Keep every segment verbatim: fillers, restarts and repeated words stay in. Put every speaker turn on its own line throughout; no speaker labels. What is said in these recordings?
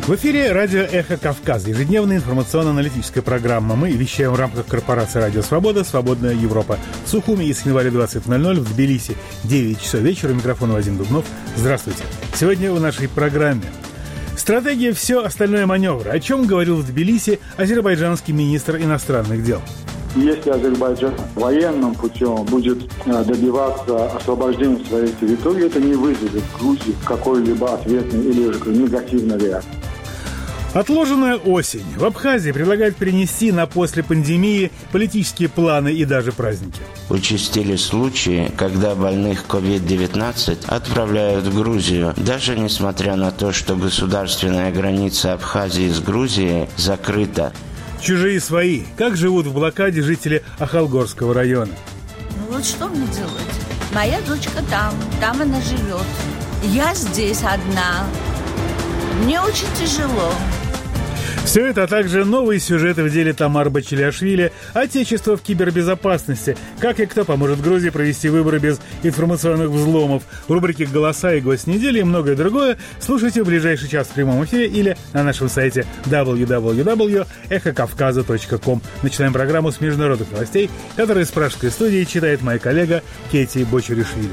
В эфире радио «Эхо Кавказа», ежедневная информационно-аналитическая программа. Мы вещаем в рамках корпорации «Радио Свобода», «Свободная Европа». В Сухуми и Цхинвале двадцать ноль ноль, в Тбилиси девять часов вечера. Микрофон Вадим Дубнов. Здравствуйте. Сегодня в нашей программе стратегия «Все остальное маневр». О чем говорил в Тбилиси азербайджанский министр иностранных дел.
Если Азербайджан военным путем будет добиваться освобождения своей территории, это не вызовет в Грузии какой-либо ответной или же негативной реакции.
Отложенная осень. В Абхазии предлагают перенести на после пандемии политические планы и даже праздники.
Участились случаи, когда больных ковид девятнадцать отправляют в Грузию, даже несмотря на то, что государственная граница Абхазии с Грузией закрыта.
Чужие свои. Как живут в блокаде жители Ахалгорского района?
Ну вот что мне делать? Моя дочка там, там она живет. Я здесь одна. Мне очень тяжело.
Все это, а также новые сюжеты в деле Тамар Бачилиашвили, отечество в кибербезопасности, как и кто поможет Грузии провести выборы без информационных взломов, в рубрике «Голоса» и «Гость недели» и многое другое слушайте в ближайший час в прямом эфире или на нашем сайте дабл ю дабл ю дабл ю точка эхо кавказа точка ком. Начинаем программу с международных новостей, которые из пражской студии читает моя коллега Кети Бочаришвили.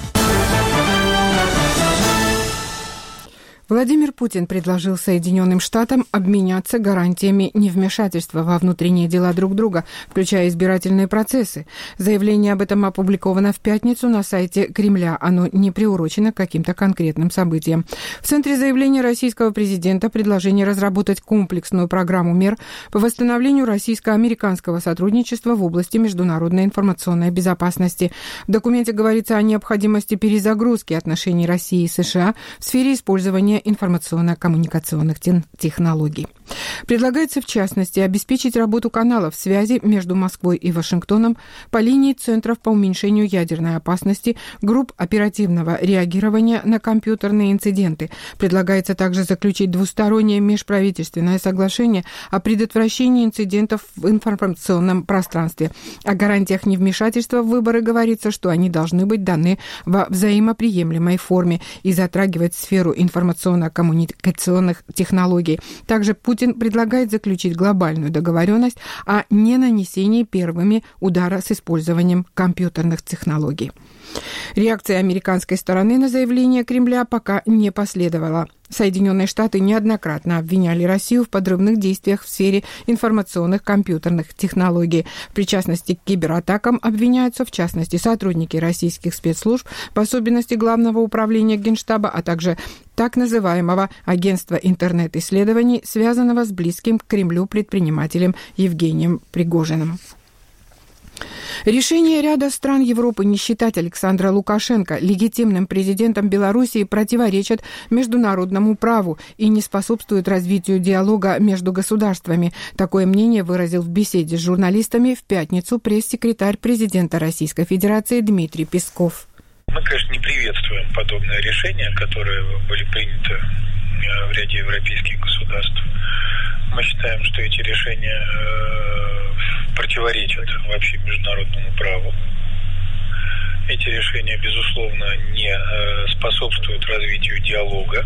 Владимир Путин предложил Соединенным Штатам обменяться гарантиями невмешательства во внутренние дела друг друга, включая избирательные процессы. Заявление об этом опубликовано в пятницу на сайте Кремля. Оно не приурочено к каким-то конкретным событиям. В центре заявления российского президента предложение разработать комплексную программу мер по восстановлению российско-американского сотрудничества в области международной информационной безопасности. В документе говорится о необходимости перезагрузки отношений России и США в сфере использования информационно-коммуникационных технологий. Предлагается, в частности, обеспечить работу каналов связи между Москвой и Вашингтоном по линии центров по уменьшению ядерной опасности, групп оперативного реагирования на компьютерные инциденты. Предлагается также заключить двустороннее межправительственное соглашение о предотвращении инцидентов в информационном пространстве. О гарантиях невмешательства в выборы говорится, что они должны быть даны во взаимоприемлемой форме и затрагивать сферу информационной коммуникационных технологий. Также Путин предлагает заключить глобальную договоренность о ненанесении первыми удара с использованием компьютерных технологий. Реакция американской стороны на заявление Кремля пока не последовала. Соединенные Штаты неоднократно обвиняли Россию в подрывных действиях в сфере информационных компьютерных технологий. В причастности к кибератакам обвиняются, в частности, сотрудники российских спецслужб, в особенности Главного управления Генштаба, а также так называемого агентства интернет-исследований, связанного с близким к Кремлю предпринимателем Евгением Пригожиным. Решение ряда стран Европы не считать Александра Лукашенко легитимным президентом Белоруссии противоречит международному праву и не способствует развитию диалога между государствами. Такое мнение выразил в беседе с журналистами в пятницу пресс-секретарь президента Российской Федерации Дмитрий Песков.
Мы, конечно, не приветствуем подобное решение, которое были приняты в ряде европейских государств. Мы считаем, что эти решения э, противоречат вообще международному праву. Эти решения, безусловно, не э, способствуют развитию диалога.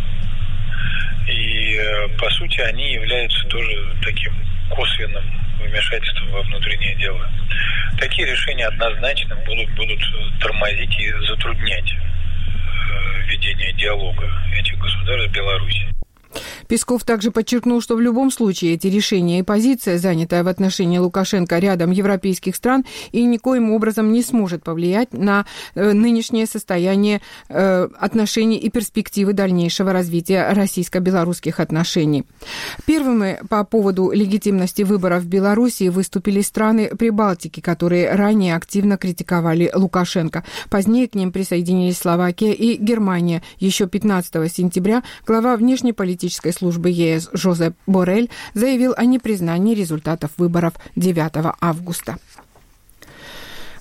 И, э, по сути, они являются тоже таким косвенным вмешательством во внутренние дела. Такие решения однозначно будут, будут тормозить и затруднять э, ведение диалога этих государств с Беларусью.
Песков также подчеркнул, что в любом случае эти решения и позиция, занятая в отношении Лукашенко рядом европейских стран, и никоим образом не сможет повлиять на э, нынешнее состояние э, отношений и перспективы дальнейшего развития российско-белорусских отношений. Первыми по поводу легитимности выборов в Белоруссии выступили страны Прибалтики, которые ранее активно критиковали Лукашенко. Позднее к ним присоединились Словакия и Германия. Еще пятнадцатого сентября глава внешнеполитической службы ЕС Жозеп Боррель заявил о непризнании результатов выборов девятого августа.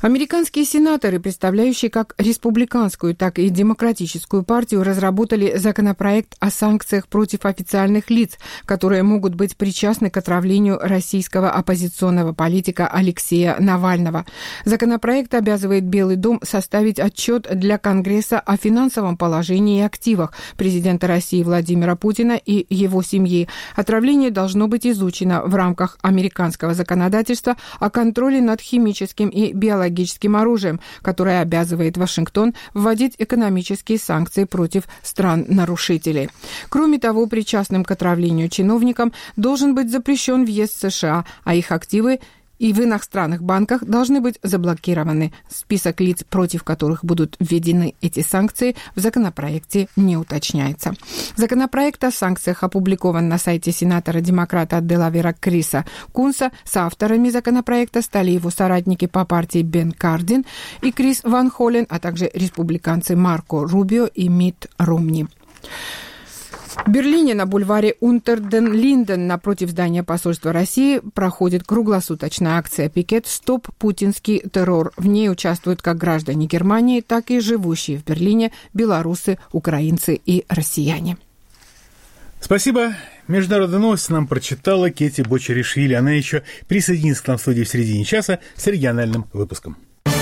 Американские сенаторы, представляющие как республиканскую, так и демократическую партию, разработали законопроект о санкциях против официальных лиц, которые могут быть причастны к отравлению российского оппозиционного политика Алексея Навального. Законопроект обязывает Белый дом составить отчет для Конгресса о финансовом положении и активах президента России Владимира Путина и его семьи. Отравление должно быть изучено в рамках американского законодательства о контроле над химическим и биологическим оружием, которое обязывает Вашингтон вводить экономические санкции против стран-нарушителей. Кроме того, причастным к отравлению чиновникам должен быть запрещен въезд в США, а их активы и в иностранных банках должны быть заблокированы. Список лиц, против которых будут введены эти санкции, в законопроекте не уточняется. Законопроект о санкциях опубликован на сайте сенатора-демократа от Делавера Криса Кунса. Соавторами законопроекта стали его соратники по партии Бен Кардин и Крис Ван Холлен, а также республиканцы Марко Рубио и Митт Ромни. В Берлине на бульваре Унтер-ден-Линден напротив здания посольства России проходит круглосуточная акция «Пикет. Стоп путинский террор». В ней участвуют как граждане Германии, так и живущие в Берлине белорусы, украинцы и россияне.
Спасибо. Международные новости нам прочитала Кети Бочаришвили. Она еще присоединится к нам в студии в середине часа с региональным выпуском.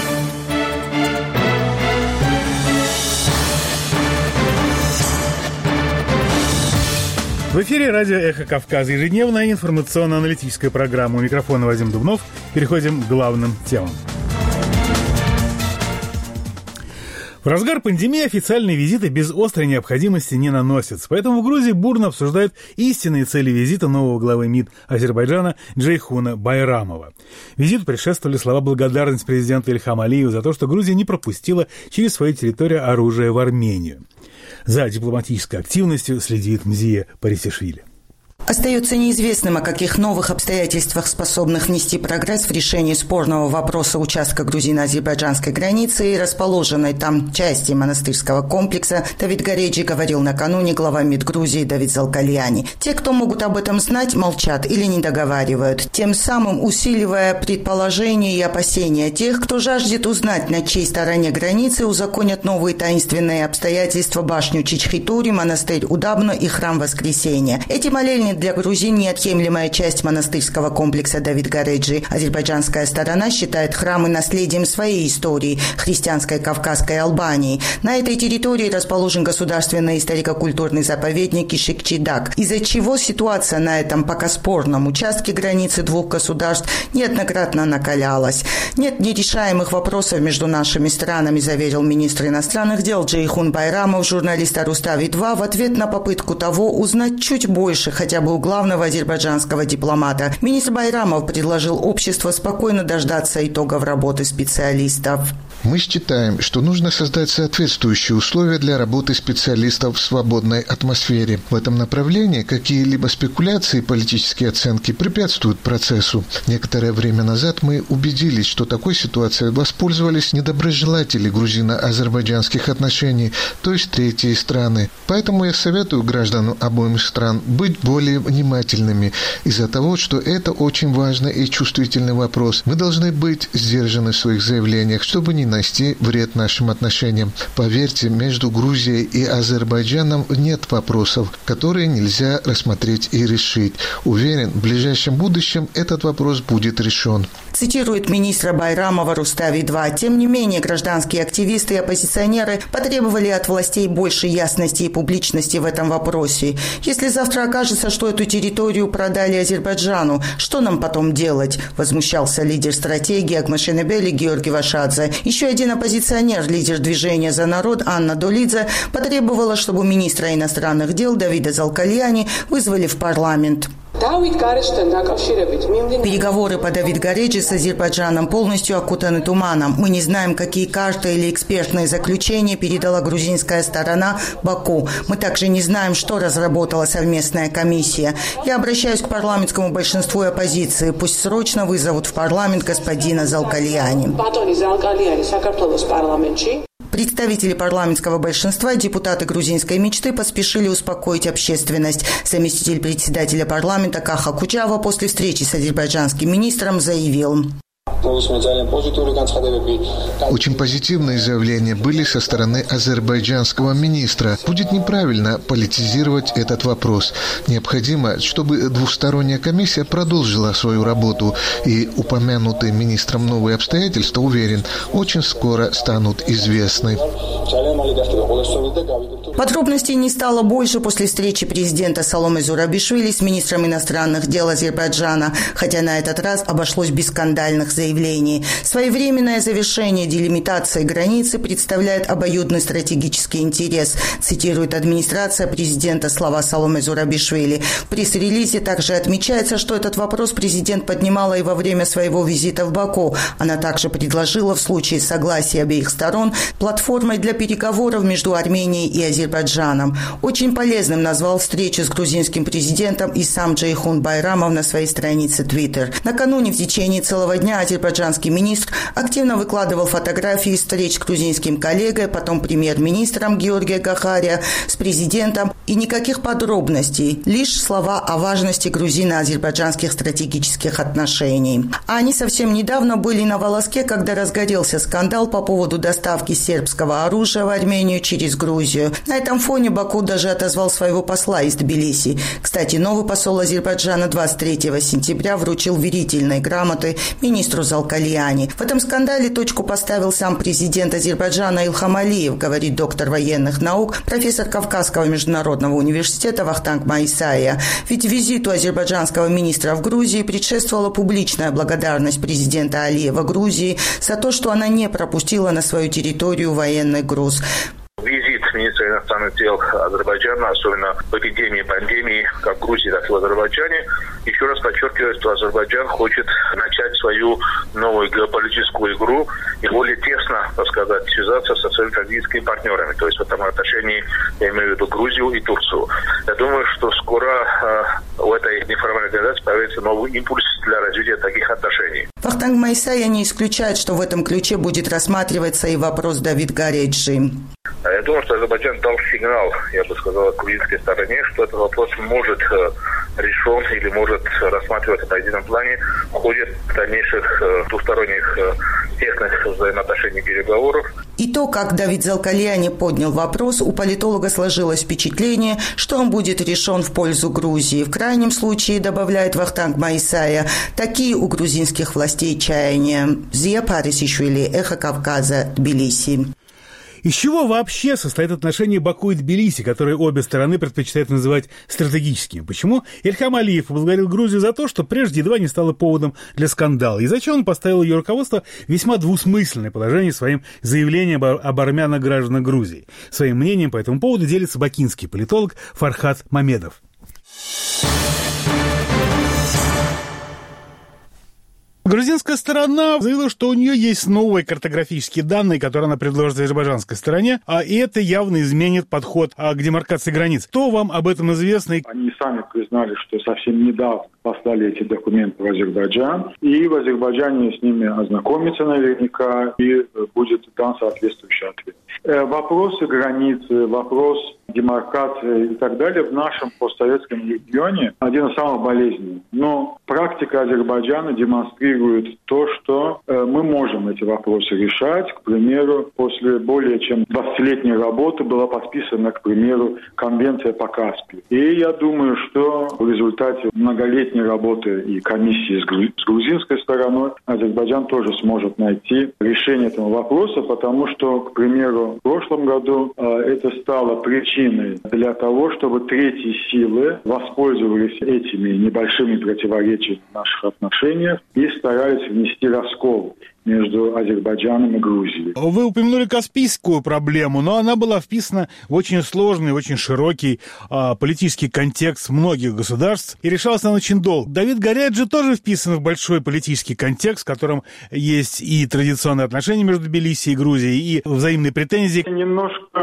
В эфире радио «Эхо Кавказа». Ежедневная информационно-аналитическая программа. У микрофона Вадим Дубнов. Переходим к главным темам. В разгар пандемии официальные визиты без острой необходимости не наносятся. Поэтому в Грузии бурно обсуждают истинные цели визита нового главы МИД Азербайджана Джейхуна Байрамова. Визиту предшествовали слова благодарности президента Ильхама Алиева за то, что Грузия не пропустила через свою территорию оружие в Армению. За дипломатической активностью следит Мзия Парисишвили.
Остается неизвестным, о каких новых обстоятельствах, способных внести прогресс в решении спорного вопроса участка грузино-азербайджанской границы и расположенной там части монастырского комплекса, Давид Гареджи говорил накануне глава МИД Грузии Давид Залкальяни. Те, кто могут об этом знать, молчат или не договаривают, тем самым усиливая предположения и опасения тех, кто жаждет узнать, на чьей стороне границы узаконят новые таинственные обстоятельства башню Чичхитури, монастырь Удабно и храм Воскресения. Эти молельни для грузин неотъемлемая часть монастырского комплекса Давид Гареджи. Азербайджанская сторона считает храмы наследием своей истории, христианской Кавказской Албании. На этой территории расположен государственный историко-культурный заповедник Ишик-Чидак, из-за чего ситуация на этом пока спорном участке границы двух государств неоднократно накалялась. Нет нерешаемых вопросов между нашими странами, заверил министр иностранных дел Джейхун Байрамов журналиста Рустави-два в ответ на попытку того узнать чуть больше, хотя бы у главного азербайджанского дипломата. Министр Байрамов предложил обществу спокойно дождаться итогов работы специалистов.
Мы считаем, что нужно создать соответствующие условия для работы специалистов в свободной атмосфере. В этом направлении какие-либо спекуляции и политические оценки препятствуют процессу. Некоторое время назад мы убедились, что такой ситуацией воспользовались недоброжелатели грузино-азербайджанских отношений, то есть третьи страны. Поэтому я советую гражданам обоих стран быть более внимательными из-за того, что это очень важный и чувствительный вопрос. Мы должны быть сдержаны в своих заявлениях, чтобы не нанести вред нашим отношениям. Поверьте, между Грузией и Азербайджаном нет вопросов, которые нельзя рассмотреть и решить. Уверен, в ближайшем будущем этот вопрос будет решен.
Цитирует министра Байрамова Рустави-два. Тем не менее, гражданские активисты и оппозиционеры потребовали от властей больше ясности и публичности в этом вопросе. Если завтра окажется, что эту территорию продали Азербайджану, что нам потом делать? Возмущался лидер стратегии Агмашенебели Георгий Вашадзе. Еще один оппозиционер, лидер движения «За народ» Анна Долидзе, потребовала, чтобы министра иностранных дел Давида Залкальяни вызвали в парламент. Переговоры по Давид Гареджи с Азербайджаном полностью окутаны туманом. Мы не знаем, какие карты или экспертные заключения передала грузинская сторона Баку. Мы также не знаем, что разработала совместная комиссия. Я обращаюсь к парламентскому большинству и оппозиции. Пусть срочно вызовут в парламент господина Залкальяни. Представители парламентского большинства, депутаты грузинской мечты, поспешили успокоить общественность. Заместитель председателя парламента Каха Кучава после встречи с азербайджанским министром заявил:
Очень позитивные заявления были со стороны азербайджанского министра. Будет неправильно политизировать этот вопрос. Необходимо, чтобы двусторонняя комиссия продолжила свою работу, и упомянутые министром новые обстоятельства, уверен, очень скоро станут известны.
Подробностей не стало больше после встречи президента Саломе Зурабишвили с министром иностранных дел Азербайджана, хотя на этот раз обошлось без скандальных заявлений. Своевременное завершение делимитации границы представляет обоюдный стратегический интерес, цитирует администрация президента слова Саломе Зурабишвили. В пресс-релизе также отмечается, что этот вопрос президент поднимала и во время своего визита в Баку. Она также предложила в случае согласия обеих сторон платформой для переговоров между Арменией и Азербайджаном. Очень полезным назвал встречу с грузинским президентом и сам Джейхун Байрамов на своей странице Twitter. Накануне в течение целого дня азербайджанский министр активно выкладывал фотографии встреч с грузинским коллегой, потом премьер-министром Георгия Гахария, с президентом, и никаких подробностей, лишь слова о важности грузино-азербайджанских стратегических отношений. А они совсем недавно были на волоске, когда разгорелся скандал по поводу доставки сербского оружия в Армению через Грузию. На этом фоне Баку даже отозвал своего посла из Тбилиси. Кстати, новый посол Азербайджана двадцать третьего сентября вручил верительные грамоты министру Залкальяни. В этом скандале точку поставил сам президент Азербайджана Ильхам Алиев, говорит доктор военных наук, профессор Кавказского международного университета Вахтанг Майсая. Ведь визиту азербайджанского министра в Грузии предшествовала публичная благодарность президента Алиева Грузии за то, что она не пропустила на свою территорию военный груз.
Визит министра иностранных дел Азербайджана, особенно в эпидемии пандемии, как в Грузии, так и в Азербайджане, еще раз подчеркивает, что Азербайджан хочет начать свою новую геополитическую игру и более тесно, так сказать, связаться со своими стратегическими партнерами. То есть в этом отношении я имею в виду Грузию и Турцию. Я думаю, что скоро э, у этой неформальной организации появится новый импульс для развития таких отношений.
Вахтанг Майсая не исключает, что в этом ключе будет рассматриваться и вопрос Давид Гареджи.
Я думаю, что Азербайджан дал сигнал, я бы сказал, грузинской стороне, что этот вопрос может э, решен или может рассматриваться на едином плане в ходе дальнейших э, двусторонних э, тесных взаимоотношений переговоров.
И то, как Давид Залкальяни поднял вопрос, у политолога сложилось впечатление, что он будет решен в пользу Грузии. В крайнем случае, добавляет Вахтанг Майсая, такие у грузинских властей чаяния. Зия Парисишвили, Эхо Кавказа, Тбилиси.
Из чего вообще состоят отношения Баку и Тбилиси, которые обе стороны предпочитают называть стратегическими? Почему Ильхам Алиев поблагодарил Грузию за то, что прежде едва не стало поводом для скандала? И зачем он поставил ее руководство в весьма двусмысленное положение своим заявлением об армянах гражданах Грузии? Своим мнением по этому поводу делится бакинский политолог Фархат Мамедов. Грузинская сторона заявила, что у нее есть новые картографические данные, которые она предложит азербайджанской стороне, а и это явно изменит подход к демаркации границ. Что вам об этом известно?
Они сами признали, что совсем недавно послали эти документы в Азербайджан, и в Азербайджане с ними ознакомиться наверняка, и будет дан соответствующий ответ. Вопросы границы, вопрос демаркации и так далее в нашем постсоветском регионе один из самых болезненных. Но практика Азербайджана демонстрирует то, что мы можем эти вопросы решать. К примеру, после более чем двадцатилетней работы была подписана, к примеру, конвенция по Каспию. И я думаю, что в результате многолетней работы и комиссии с грузинской стороной Азербайджан тоже сможет найти решение этого вопроса, потому что, к примеру, в прошлом году это стало причиной для того, чтобы третьи силы воспользовались этими небольшими противоречиями в наших отношениях и старались внести раскол между Азербайджаном и Грузией.
Вы упомянули каспийскую проблему, но она была вписана в очень сложный, очень широкий а, политический контекст многих государств, и решалась она очень долго. Давид Гареджи тоже вписан в большой политический контекст, в котором есть и традиционные отношения между Тбилиси и Грузией, и взаимные претензии.
Немножко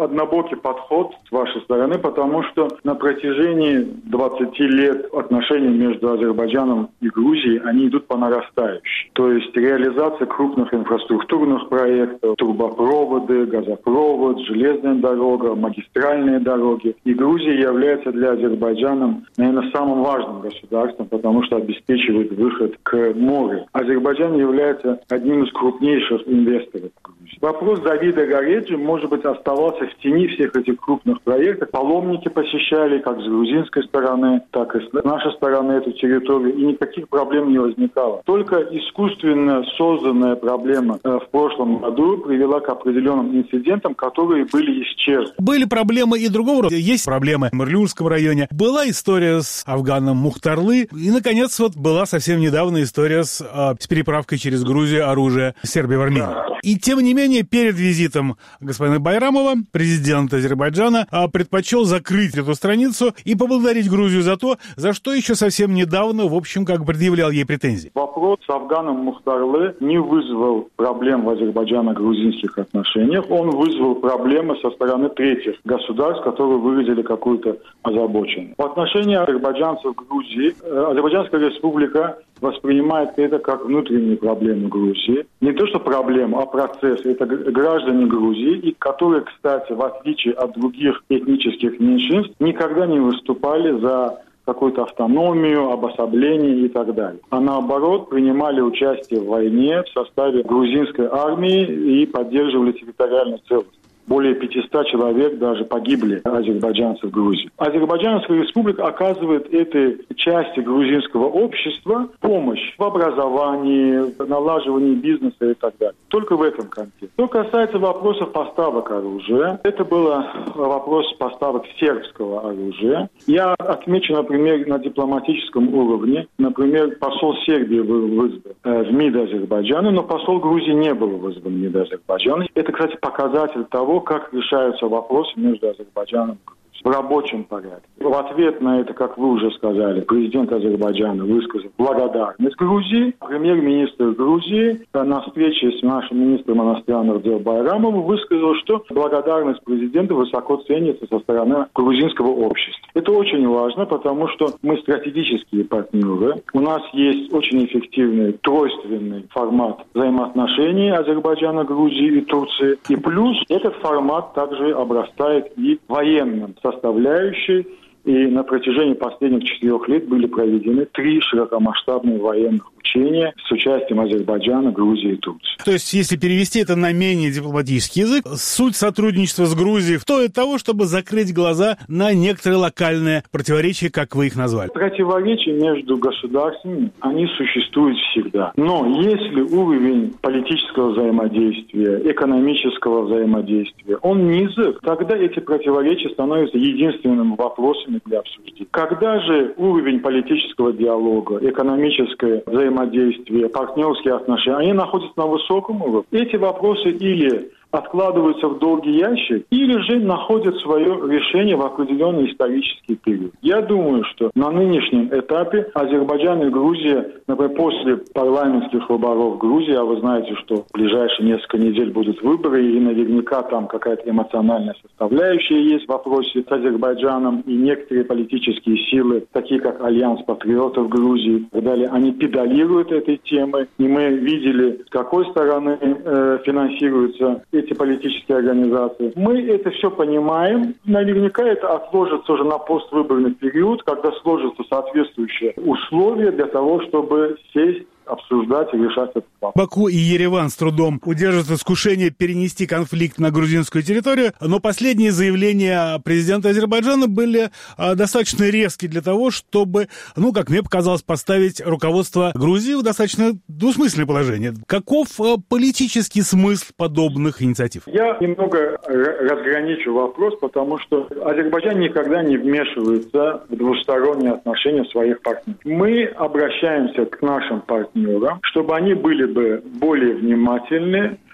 однобокий подход с вашей стороны, потому что на протяжении двадцати лет отношения между Азербайджаном и Грузией, они идут по нарастающей. То есть реализация крупных инфраструктурных проектов, трубопроводы, газопровод, железная дорога, магистральные дороги. И Грузия является для Азербайджана, наверное, самым важным государством, потому что обеспечивает выход к морю. Азербайджан является одним из крупнейших инвесторов в Грузии. Вопрос Давида Гореджи, может быть, оставался в тени всех этих крупных проектов. Паломники посещали как с грузинской стороны, так и с нашей стороны эту территорию, и никаких проблем не возникало. Только искусственно созданная проблема э, в прошлом году привела к определенным инцидентам, которые были исчерпаны.
Были проблемы и другого рода. Есть проблемы в Мырлюрском районе. Была история с Афганом Мухтарлы. И, наконец, вот была совсем недавно история с, э, с переправкой через Грузию оружия Сербии в Армению. И, тем не менее, перед визитом господина Байрамова президент Азербайджана э, предпочел закрыть эту страницу и поблагодарить Грузию за то, за что еще совсем недавно, в общем, как предъявлял ей претензии.
Вопрос с Афганом Мухтарлы не вызвал проблем в азербайджано-грузинских отношениях. Он вызвал проблемы со стороны третьих государств, которые выразили какую-то озабоченность. В отношении азербайджанцев в Грузии, Азербайджанская республика воспринимает это как внутреннюю проблему Грузии. Не то, что проблему, а процесс. Это граждане Грузии, и которые, кстати, в отличие от других этнических меньшинств, никогда не выступали за какую-то автономию, обособление и так далее. А наоборот, принимали участие в войне в составе грузинской армии и поддерживали территориальную целостность. Более пятисот человек даже погибли, азербайджанцев в Грузии. Азербайджанская республика оказывает этой части грузинского общества помощь в образовании, в налаживании бизнеса и так далее. Только в этом контексте. Что касается вопросов поставок оружия, это был вопрос поставок сербского оружия. Я отмечу, например, на дипломатическом уровне, например, посол Сербии был вызван в МИД Азербайджана, но посол Грузии не был вызван в МИД Азербайджана. Это, кстати, показатель того, как решаются вопросы между Азербайджаном и Грузией. В рабочем порядке. В ответ на это, как вы уже сказали, президент Азербайджана высказал благодарность Грузии. Премьер-министр Грузии на встрече с нашим министром иностранных дел Байрамовым высказал, что благодарность президента высоко ценится со стороны грузинского общества. Это очень важно, потому что мы стратегические партнеры. У нас есть очень эффективный тройственный формат взаимоотношений Азербайджана, Грузии и Турции. И плюс этот формат также обрастает и военным составляющей, и на протяжении последних четырех лет были проведены три широкомасштабные военных учения с участием Азербайджана, Грузии и Турции.
То есть, если перевести это на менее дипломатический язык, суть сотрудничества с Грузией стоит того, чтобы закрыть глаза на некоторые локальные противоречия, как вы их назвали.
Противоречия между государствами, они существуют всегда. Но если уровень политического взаимодействия, экономического взаимодействия, он низок, тогда эти противоречия становятся единственным вопросом для обсуждения. Когда же уровень политического диалога, экономическое взаимодействие, партнерские отношения, они находятся на высоком уровне, эти вопросы или откладываются в долгий ящик, или же находят свое решение в определенный исторический период. Я думаю, что на нынешнем этапе Азербайджан и Грузия, например, после парламентских выборов в Грузии, а вы знаете, что в ближайшие несколько недель будут выборы, и наверняка там какая-то эмоциональная составляющая есть в вопросе с Азербайджаном, и некоторые политические силы, такие как Альянс патриотов Грузии и так далее, они педалируют этой темой, и мы видели, с какой стороны э, финансируются эти политические организации. Мы это все понимаем. Наверняка это отложится уже на поствыборный период, когда сложатся соответствующие условия для того, чтобы сесть, обсуждать и решать этот вопрос.
Баку и Ереван с трудом удержат искушение перенести конфликт на грузинскую территорию, но последние заявления президента Азербайджана были а, достаточно резкие для того, чтобы, ну, как мне показалось, поставить руководство Грузии в достаточно двусмысленное положение. Каков а, политический смысл подобных инициатив?
Я немного разграничу вопрос, потому что Азербайджан никогда не вмешивается в двусторонние отношения своих партнеров. Мы обращаемся к нашим партнерам, чтобы они были бы более внимательны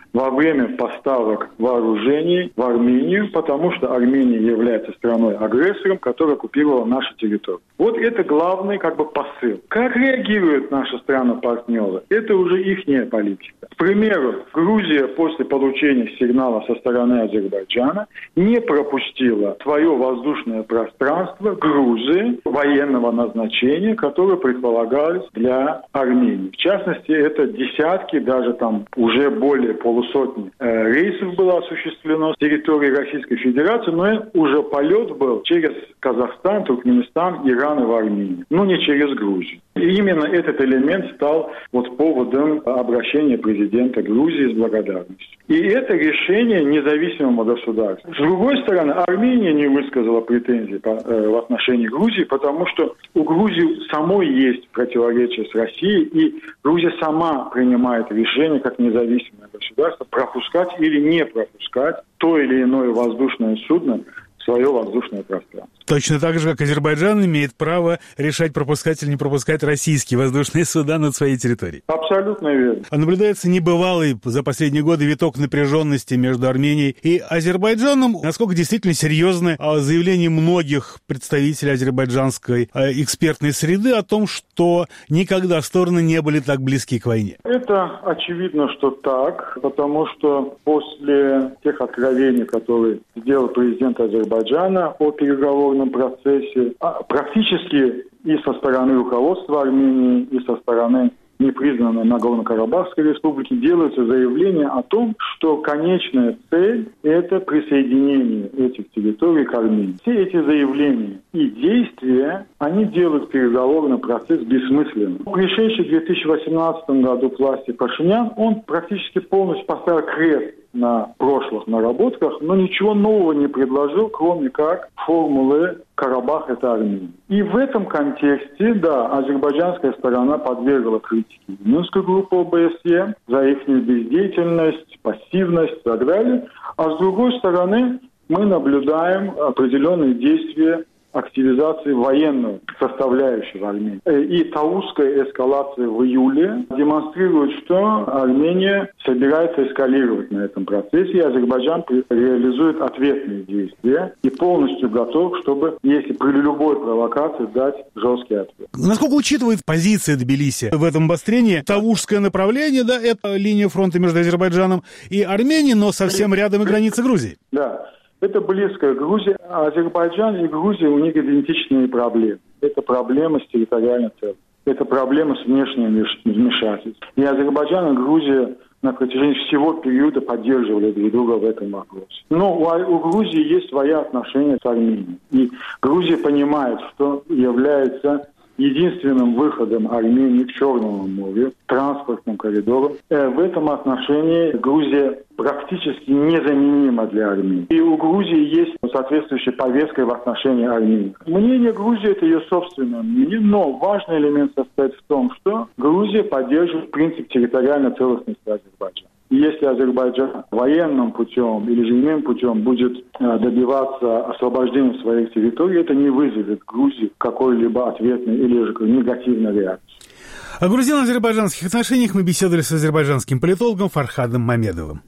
во время поставок вооружений в Армению, потому что Армения является страной-агрессором, которая оккупировала нашу территорию. Вот это главный как бы посыл. Как реагируют наши страны-партнеры? Это уже ихняя политика. К примеру, Грузия после получения сигнала со стороны Азербайджана не пропустила свое воздушное пространство Грузии военного назначения, которые предполагались для Армении. В частности, это десятки, даже там уже более полусотни э, рейсов было осуществлено с территории Российской Федерации, но уже полет был через Казахстан, Туркменистан, Иран и в Армению, но не через Грузию. И именно этот элемент стал вот поводом обращения президента Грузии с благодарностью. И это решение независимого государства. С другой стороны, Армения не высказала претензий по, э, в отношении Грузии, потому что у Грузии самой есть противоречия с Россией, и Грузия сама принимает решение, как независимое государство, пропускать или не пропускать то или иное воздушное судно в свое воздушное пространство.
Точно так же, как Азербайджан имеет право решать, пропускать или не пропускать российские воздушные суда над своей территорией.
Абсолютно верно.
А наблюдается небывалый за последние годы виток напряженности между Арменией и Азербайджаном. Насколько действительно серьезны заявления многих представителей азербайджанской экспертной среды о том, что никогда стороны не были так близки к войне?
Это очевидно, что так, потому что после тех откровений, которые сделал президент Азербайджана о переговорном процессе, практически и со стороны руководства Армении, и со стороны непризнанной Нагорно-Карабахской республики делаются заявления о том, что конечная цель – это присоединение этих территорий к Армении. Все эти заявления и действия, они делают переговорный процесс бессмысленным. Пришедший в две тысячи восемнадцатом году к власти Пашинян, он практически полностью поставил крест на прошлых наработках, но ничего нового не предложил, кроме как формулы «Карабах – это Армения». И в этом контексте, да, азербайджанская сторона подвергла критике Минскую группу ОБСЕ за их бездеятельность, пассивность и так далее. А с другой стороны, мы наблюдаем определенные действия активизации военной составляющей в Армении. И таузская эскалация в июле демонстрирует, что Армения собирается эскалировать на этом процессе, и Азербайджан реализует ответные действия и полностью готов, чтобы, если при любой провокации, дать жесткий ответ.
Насколько учитывает позиция Тбилиси в этом обострении? Таузское направление, да, это линия фронта между Азербайджаном и Арменией, но совсем рядом и граница Грузии.
Да. Это близкая Грузия. Азербайджан и Грузия, у них идентичные проблемы. Это проблема с территориальной целостью. Это проблема с внешним вмешательством. И Азербайджан и Грузия на протяжении всего периода поддерживали друг друга в этом вопросе. Но у, у Грузии есть свои отношения с Арменией. И Грузия понимает, что является единственным выходом Армении к Черному морю, транспортным коридором. В этом отношении Грузия практически незаменима для Армении. И у Грузии есть соответствующая повестка в отношении Армении. Мнение Грузии – это ее собственное мнение, но важный элемент состоит в том, что Грузия поддерживает принцип территориальной целостности Азербайджана. И если Азербайджан военным путем или же иным путем будет добиваться освобождения своих территорий, это не вызовет Грузии какой-либо ответной или же негативной реакции.
О грузино-азербайджанских отношениях мы беседовали с азербайджанским политологом Фархадом Мамедовым.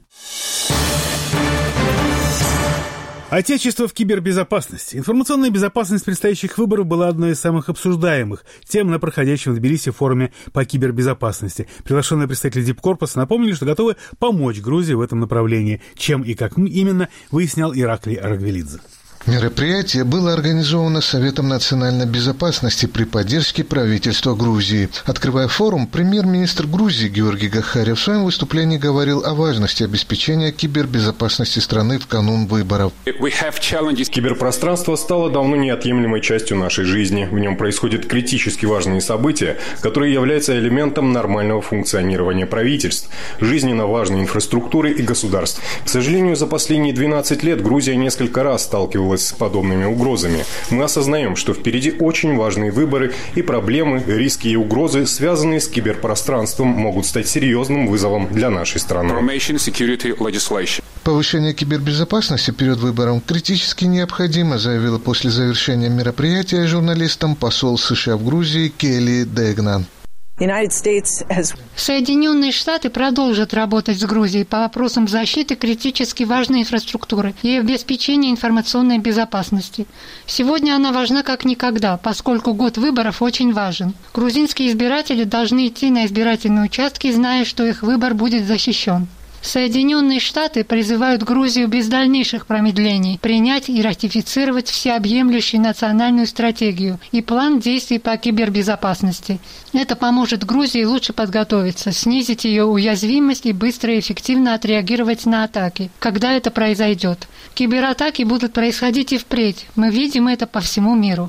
Отечество в кибербезопасности. Информационная безопасность предстоящих выборов была одной из самых обсуждаемых тем на проходящем в Тбилиси форуме по кибербезопасности. Приглашенные представители Дипкорпуса напомнили, что готовы помочь Грузии в этом направлении. Чем и как именно, выяснял Ираклий Аргвелидзе.
Мероприятие было организовано Советом национальной безопасности при поддержке правительства Грузии. Открывая форум, премьер-министр Грузии Георгий Гахарев в своем выступлении говорил о важности обеспечения кибербезопасности страны в канун выборов.
Киберпространство стало давно неотъемлемой частью нашей жизни. В нем происходят критически важные события, которые являются элементом нормального функционирования правительств, жизненно важной инфраструктуры и государств. К сожалению, за последние двенадцать лет Грузия несколько раз сталкивалась с подобными угрозами. Мы осознаем, что впереди очень важные выборы, и проблемы, риски и угрозы, связанные с киберпространством, могут стать серьезным вызовом для нашей страны.
Повышение кибербезопасности перед выбором критически необходимо, заявила после завершения мероприятия журналистам посол США в Грузии Келли Дегнан.
Соединенные Штаты продолжат работать с Грузией по вопросам защиты критически важной инфраструктуры и обеспечения информационной безопасности. Сегодня она важна как никогда, поскольку год выборов очень важен. Грузинские избиратели должны идти на избирательные участки, зная, что их выбор будет защищен. Соединенные Штаты призывают Грузию без дальнейших промедлений принять и ратифицировать всеобъемлющую национальную стратегию и план действий по кибербезопасности. Это поможет Грузии лучше подготовиться, снизить ее уязвимость и быстро и эффективно отреагировать на атаки, когда это произойдет. Кибератаки будут происходить и впредь. Мы видим это по всему миру.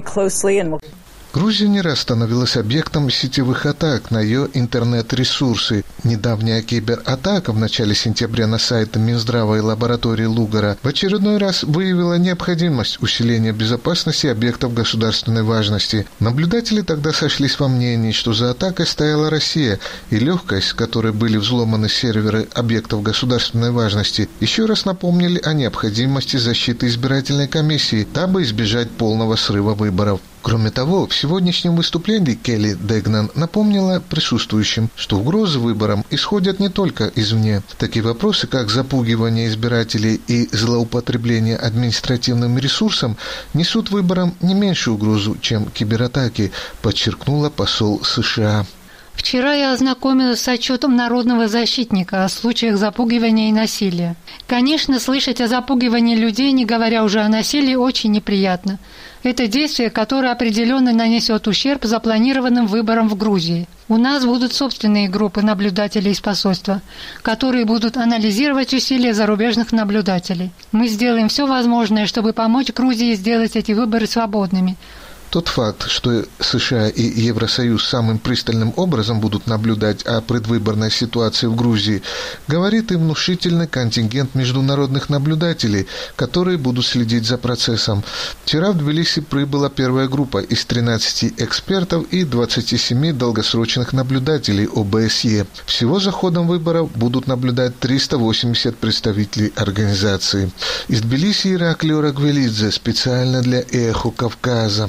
Грузия не раз становилась объектом сетевых атак на ее интернет-ресурсы. Недавняя кибератака в начале сентября на сайты Минздрава и лаборатории Лугара в очередной раз выявила необходимость усиления безопасности объектов государственной важности. Наблюдатели тогда сошлись во мнении, что за атакой стояла Россия, и легкость, с которой были взломаны серверы объектов государственной важности, еще раз напомнили о необходимости защиты избирательной комиссии, дабы избежать полного срыва выборов. Кроме того, в сегодняшнем выступлении Келли Дегнан напомнила присутствующим, что угрозы выборам исходят не только извне. Такие вопросы, как запугивание избирателей и злоупотребление административным ресурсом, несут выборам не меньшую угрозу, чем кибератаки, подчеркнула посол США.
Вчера я ознакомилась с отчетом народного защитника о случаях запугивания и насилия. Конечно, слышать о запугивании людей, не говоря уже о насилии, очень неприятно. Это действие, которое определенно нанесет ущерб запланированным выборам в Грузии. У нас будут собственные группы наблюдателей из посольства, которые будут анализировать усилия зарубежных наблюдателей. Мы сделаем все возможное, чтобы помочь Грузии сделать эти выборы свободными.
Тот факт, что США и Евросоюз самым пристальным образом будут наблюдать о предвыборной ситуации в Грузии, говорит и внушительный контингент международных наблюдателей, которые будут следить за процессом. Вчера в Тбилиси прибыла первая группа из тринадцати экспертов и двадцати семи долгосрочных наблюдателей о бэ эс е. Всего за ходом выборов будут наблюдать триста восемьдесят представителей организации. Из Тбилиси Ираклио Рагвелидзе специально для «Эхо Кавказа».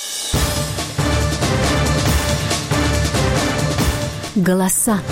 Голоса.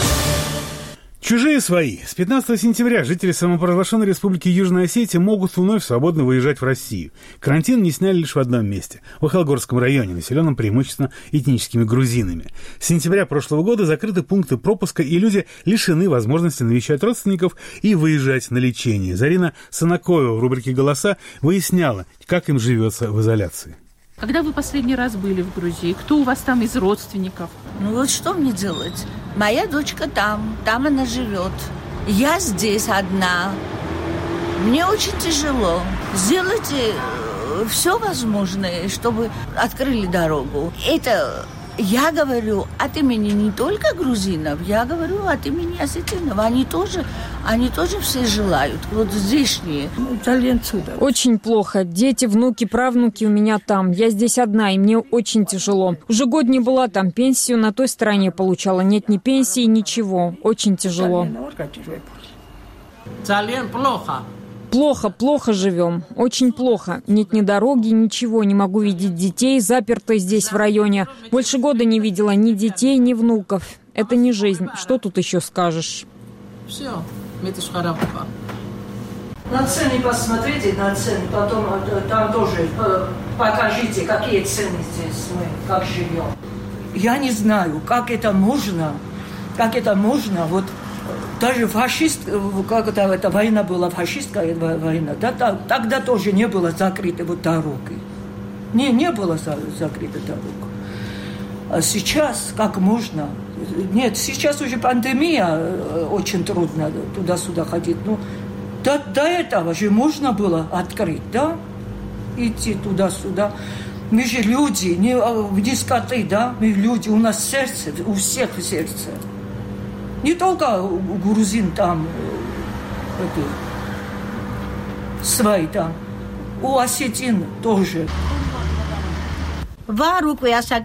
Чужие свои. С пятнадцатого сентября жители самопровозглашенной республики Южная Осетия могут вновь свободно выезжать в Россию. Карантин не сняли лишь в одном месте – в Ахалгорском районе, населенном преимущественно этническими грузинами. С сентября прошлого года закрыты пункты пропуска, и люди лишены возможности навещать родственников и выезжать на лечение. Зарина Санакоева в рубрике «Голоса» выясняла, как им живется в изоляции.
Когда вы последний раз были в Грузии? Кто у вас там из родственников?
Ну вот что мне делать? Моя дочка там, там она живет. Я здесь одна. Мне очень тяжело. Сделайте все возможное, чтобы открыли дорогу. Это я говорю от имени не только грузинов, я говорю от имени осетинов. Они тоже, они тоже все желают, вот здешние.
Очень плохо. Дети, внуки, правнуки у меня там. Я здесь одна, и мне очень тяжело. Уже год не была там, пенсию на той стороне получала. Нет ни пенсии, ничего. Очень тяжело.
Плохо.
Плохо, плохо живем. Очень плохо. Нет ни дороги, ничего. Не могу видеть детей, заперты здесь в районе. Больше года не видела ни детей, ни внуков. Это не жизнь. Что тут еще скажешь?
Все.
На цены посмотрите, на цены. Потом там тоже покажите, какие цены здесь мы, как живем. Я не знаю, как это можно, как это можно, вот даже фашист, как это, эта война была, фашистская война, да, тогда тоже не было закрытой вот дороги. Не, не было закрытой дороги. А сейчас как можно? Нет, сейчас уже пандемия, очень трудно туда-сюда ходить. Но до, до этого же можно было открыть, да? Идти туда-сюда. Мы же люди, не, не скоты, да? Мы люди, у нас сердце, у всех сердце. Не только у грузин там, это, свои там, у осетин тоже.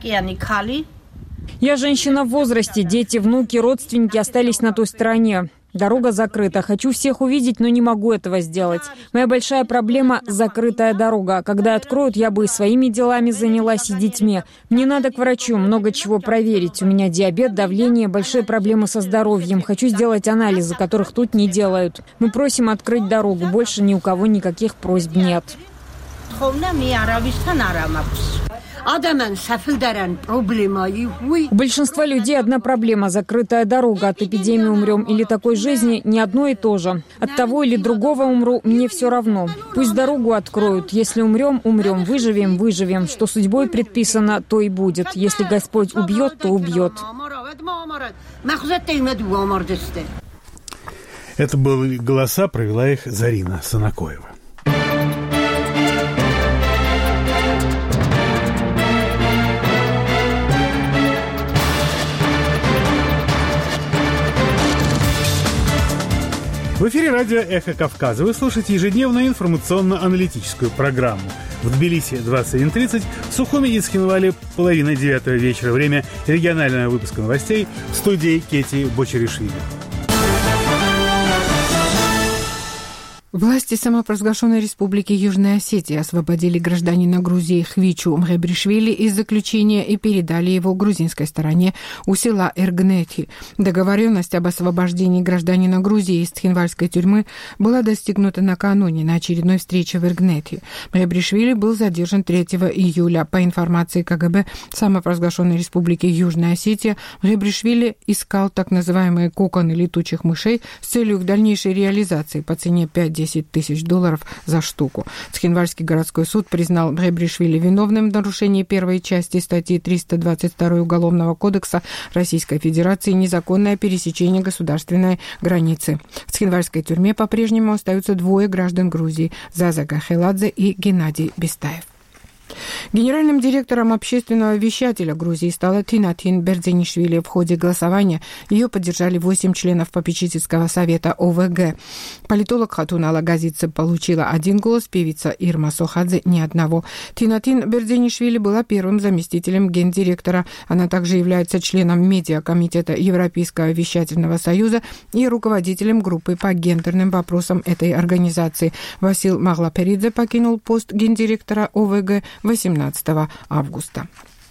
Я женщина в возрасте, дети, внуки, родственники остались на той стороне. Дорога закрыта. Хочу всех увидеть, но не могу этого сделать. Моя большая проблема – закрытая дорога. Когда откроют, я бы и своими делами занялась, и детьми. Мне надо к врачу, много чего проверить. У меня диабет, давление, большие проблемы со здоровьем. Хочу сделать анализы, которых тут не делают. Мы просим открыть дорогу. Больше ни у кого никаких просьб нет. У большинства людей одна проблема – закрытая дорога. От эпидемии умрем или такой жизни – не одно и то же. От того или другого умру – мне все равно. Пусть дорогу откроют. Если умрем – умрем. Выживем – выживем. Что судьбой предписано, то и будет. Если Господь убьет, то убьет.
Это были голоса, провела их Зарина Санакоева. В эфире радио «Эхо Кавказа». Вы слушаете ежедневную информационно-аналитическую программу. В Тбилиси двадцать один тридцать, в Сухуми и Цхинвале половина девятого вечера. Время регионального выпуска новостей в студии Кети Бочаришвили.
Власти самопровозглашенной республики Южная Осетия освободили гражданина Грузии Хвичу Мхебришвили из заключения и передали его грузинской стороне у села Эргнети. Договоренность об освобождении гражданина Грузии из Цхинвальской тюрьмы была достигнута накануне на очередной встрече в Эргнети. Мхебришвили был задержан третьего июля. По информации КГБ самопровозглашенной республики Южная Осетия, Мхебришвили искал так называемые коконы летучих мышей с целью их дальнейшей реализации по цене пять-десять тысяч долларов за штуку. Цхинвальский городской суд признал Мхебришвили виновным в нарушении первой части статьи триста двадцать два Уголовного кодекса Российской Федерации «Незаконное пересечение государственной границы». В Цхинвальской тюрьме по-прежнему остаются двое граждан Грузии – Заза Гахеладзе и Геннадий Бестаев. Генеральным директором общественного вещателя Грузии стала Тинатин Бердзенишвили. В ходе голосования ее поддержали восемь членов попечительского совета ОВГ. Политолог Хатуна Алагазидзе получила один голос, певица Ирма Сохадзе – ни одного. Тинатин Бердзенишвили была первым заместителем гендиректора. Она также является членом медиакомитета Европейского вещательного союза и руководителем группы по гендерным вопросам этой организации. Васил Маглаперидзе покинул пост гендиректора ОВГ восемнадцатого августа.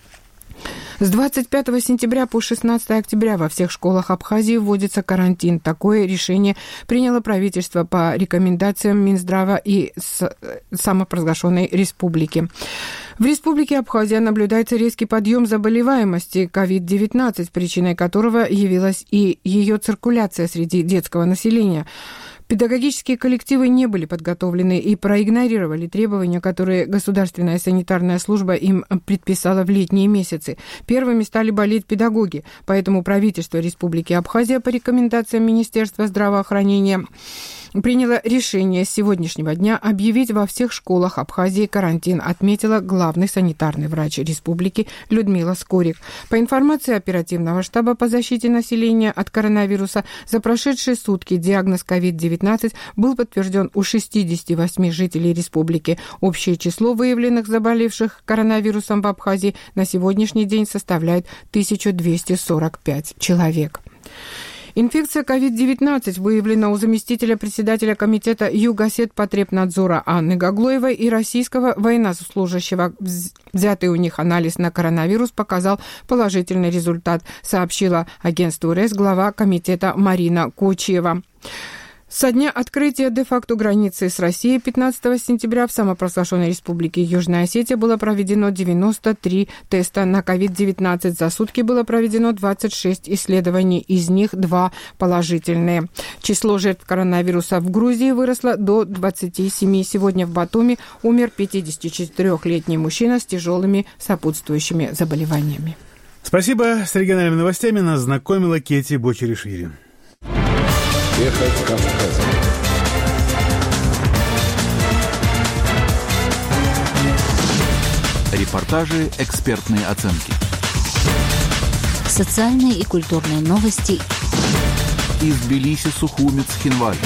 С двадцать пятого сентября по шестнадцатого октября во всех школах Абхазии вводится карантин. Такое решение приняло правительство по рекомендациям Минздрава и самопровозглашенной республики. В республике Абхазия наблюдается резкий подъем заболеваемости ковид девятнадцать, причиной которого явилась и ее циркуляция среди детского населения. Педагогические коллективы не были подготовлены и проигнорировали требования, которые государственная санитарная служба им предписала в летние месяцы. Первыми стали болеть педагоги, поэтому правительство Республики Абхазия по рекомендациям Министерства здравоохранения приняло решение с сегодняшнего дня объявить во всех школах Абхазии карантин, отметила главный санитарный врач республики Людмила Скорик. По информации оперативного штаба по защите населения от коронавируса, за прошедшие сутки диагноз ковид девятнадцать был подтвержден у шестидесяти восьми жителей республики. Общее число выявленных заболевших коронавирусом в Абхазии на сегодняшний день составляет тысячу двести сорок пять человек. Инфекция ковид девятнадцать выявлена у заместителя председателя комитета Югосетпотребнадзора Анны Гаглоевой и российского военнослужащего. Взятый у них анализ на коронавирус показал положительный результат, сообщила агентству РЭС глава комитета Марина Кочиева. Со дня открытия де-факто границы с Россией пятнадцатого сентября в самопровозглашенной республике Южная Осетия было проведено девяносто три теста на ковид девятнадцать. За сутки было проведено двадцать шесть исследований, из них два положительные. Число жертв коронавируса в Грузии выросло до двадцати семи. Сегодня в Батуми умер пятидесятичетырёхлетний мужчина с тяжелыми сопутствующими заболеваниями.
Спасибо. С региональными новостями нас знакомила Кети Бочаришвили.
Эхо Кавказа. Репортажи, экспертные оценки.
Социальные и культурные новости.
Из Тбилиси, Сухуми, Цхинваль.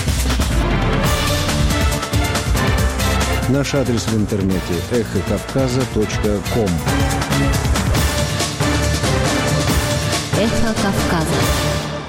Наш адрес в интернете эхо кавказа точка ком.
Эхо Кавказа.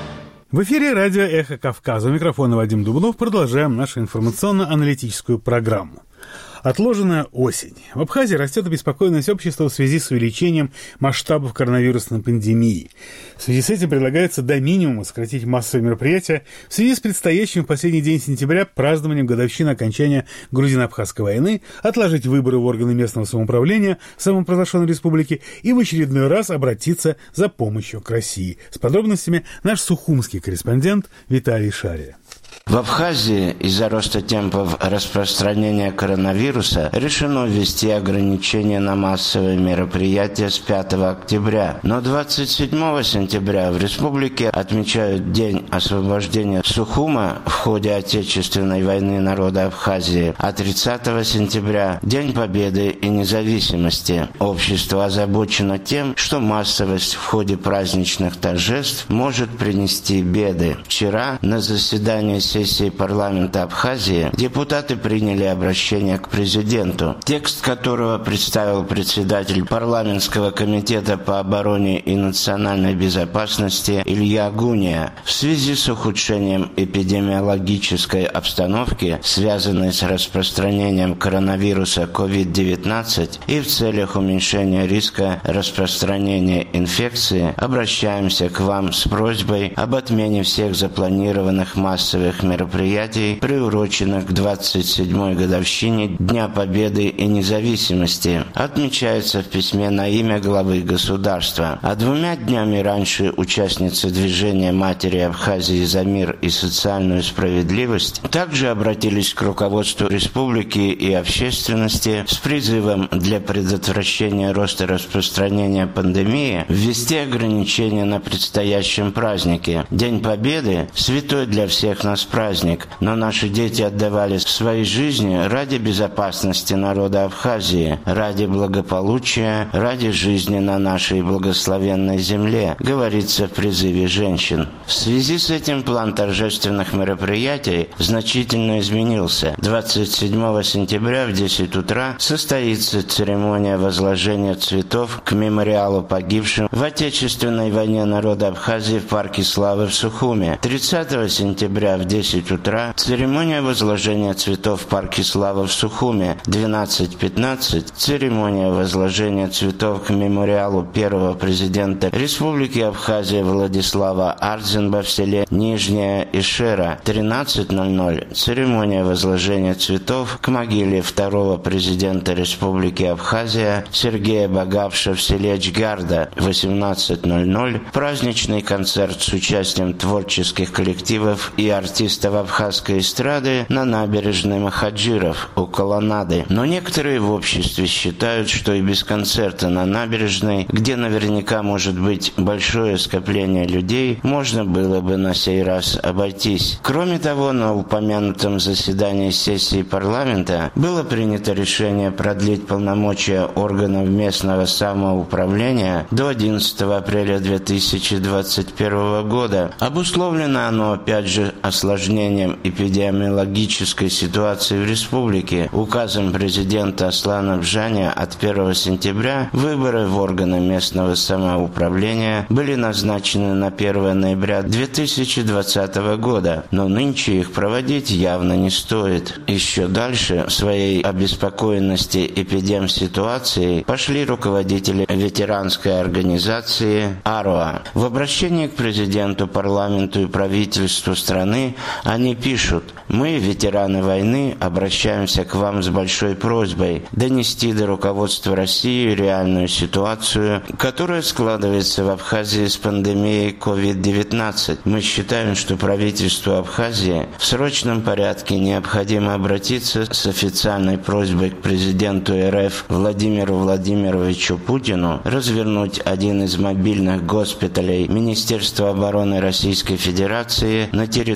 В эфире радио «Эхо Кавказа». У микрофона Вадим Дубнов. Продолжаем нашу информационно-аналитическую программу. Отложенная осень. В Абхазии растет обеспокоенность общества в связи с увеличением масштабов коронавирусной пандемии. В связи с этим предлагается до минимума сократить массовые мероприятия в связи с предстоящим в последний день сентября празднованием годовщины окончания Грузино-Абхазской войны, отложить выборы в органы местного самоуправления самопровозглашенной республики и в очередной раз обратиться за помощью к России. С подробностями наш сухумский корреспондент Виталий Шария.
В Абхазии из-за роста темпов распространения коронавируса решено ввести ограничения на массовые мероприятия с пятого октября. Но двадцать седьмого сентября в республике отмечают День освобождения Сухума в ходе Отечественной войны народа Абхазии, а тридцатого сентября – День Победы и независимости. Общество озабочено тем, что массовость в ходе праздничных торжеств может принести беды. Вчера на заседании сессии парламента Абхазии депутаты приняли обращение к президенту, текст которого представил председатель парламентского комитета по обороне и национальной безопасности Илья Гуния. В связи с ухудшением эпидемиологической обстановки, связанной с распространением коронавируса ковид девятнадцать, и в целях уменьшения риска распространения инфекции, обращаемся к вам с просьбой об отмене всех запланированных массовых мероприятий, приуроченных к двадцать седьмой годовщине Дня Победы и независимости, отмечается в письме на имя главы государства. А двумя днями раньше участницы движения «Матери Абхазии за мир и социальную справедливость» также обратились к руководству республики и общественности с призывом для предотвращения роста распространения пандемии ввести ограничения на предстоящем празднике. День Победы – святой для всех нас праздник, но наши дети отдавали свои жизни ради безопасности народа Абхазии, ради благополучия, ради жизни на нашей благословенной земле, говорится в призыве женщин. В связи с этим план торжественных мероприятий значительно изменился. двадцать седьмого сентября в десять утра состоится церемония возложения цветов к мемориалу погибшим в Отечественной войне народа Абхазии в парке Славы в Сухуме. тридцатого сентября в десять утра церемония возложения цветов в парке Слава в Сухуме. двенадцать пятнадцать церемония возложения цветов к мемориалу первого президента Республики Абхазия Владислава Ардзинба в селе Нижняя Ишера. тринадцать ноль ноль церемония возложения цветов к могиле второго президента Республики Абхазия Сергея Багапша в селе Чгарда. восемнадцать ноль ноль праздничный концерт с участием творческих коллективов и артистов абхазской эстрады на набережной Махаджиров у колоннады. Но некоторые в обществе считают, что и без концерта на набережной, где наверняка может быть большое скопление людей, можно было бы на сей раз обойтись. Кроме того, на упомянутом заседании сессии парламента было принято решение продлить полномочия органов местного самоуправления до одиннадцатого апреля две тысячи двадцать первого года. Обусловлено оно, опять же, осложнением эпидемиологической ситуации в республике. Указом президента Аслана Бжаня от первого сентября выборы в органы местного самоуправления были назначены на первое ноября две тысячи двадцатого года, но нынче их проводить явно не стоит. Еще дальше в своей обеспокоенности эпидемситуацией пошли руководители ветеранской организации АРОА. В обращении к президенту, парламенту и правительству страны они пишут: «Мы, ветераны войны, обращаемся к вам с большой просьбой донести до руководства России реальную ситуацию, которая складывается в Абхазии с пандемией ковид девятнадцать. Мы считаем, что правительству Абхазии в срочном порядке необходимо обратиться с официальной просьбой к президенту РФ Владимиру Владимировичу Путину развернуть один из мобильных госпиталей Министерства обороны Российской Федерации на территории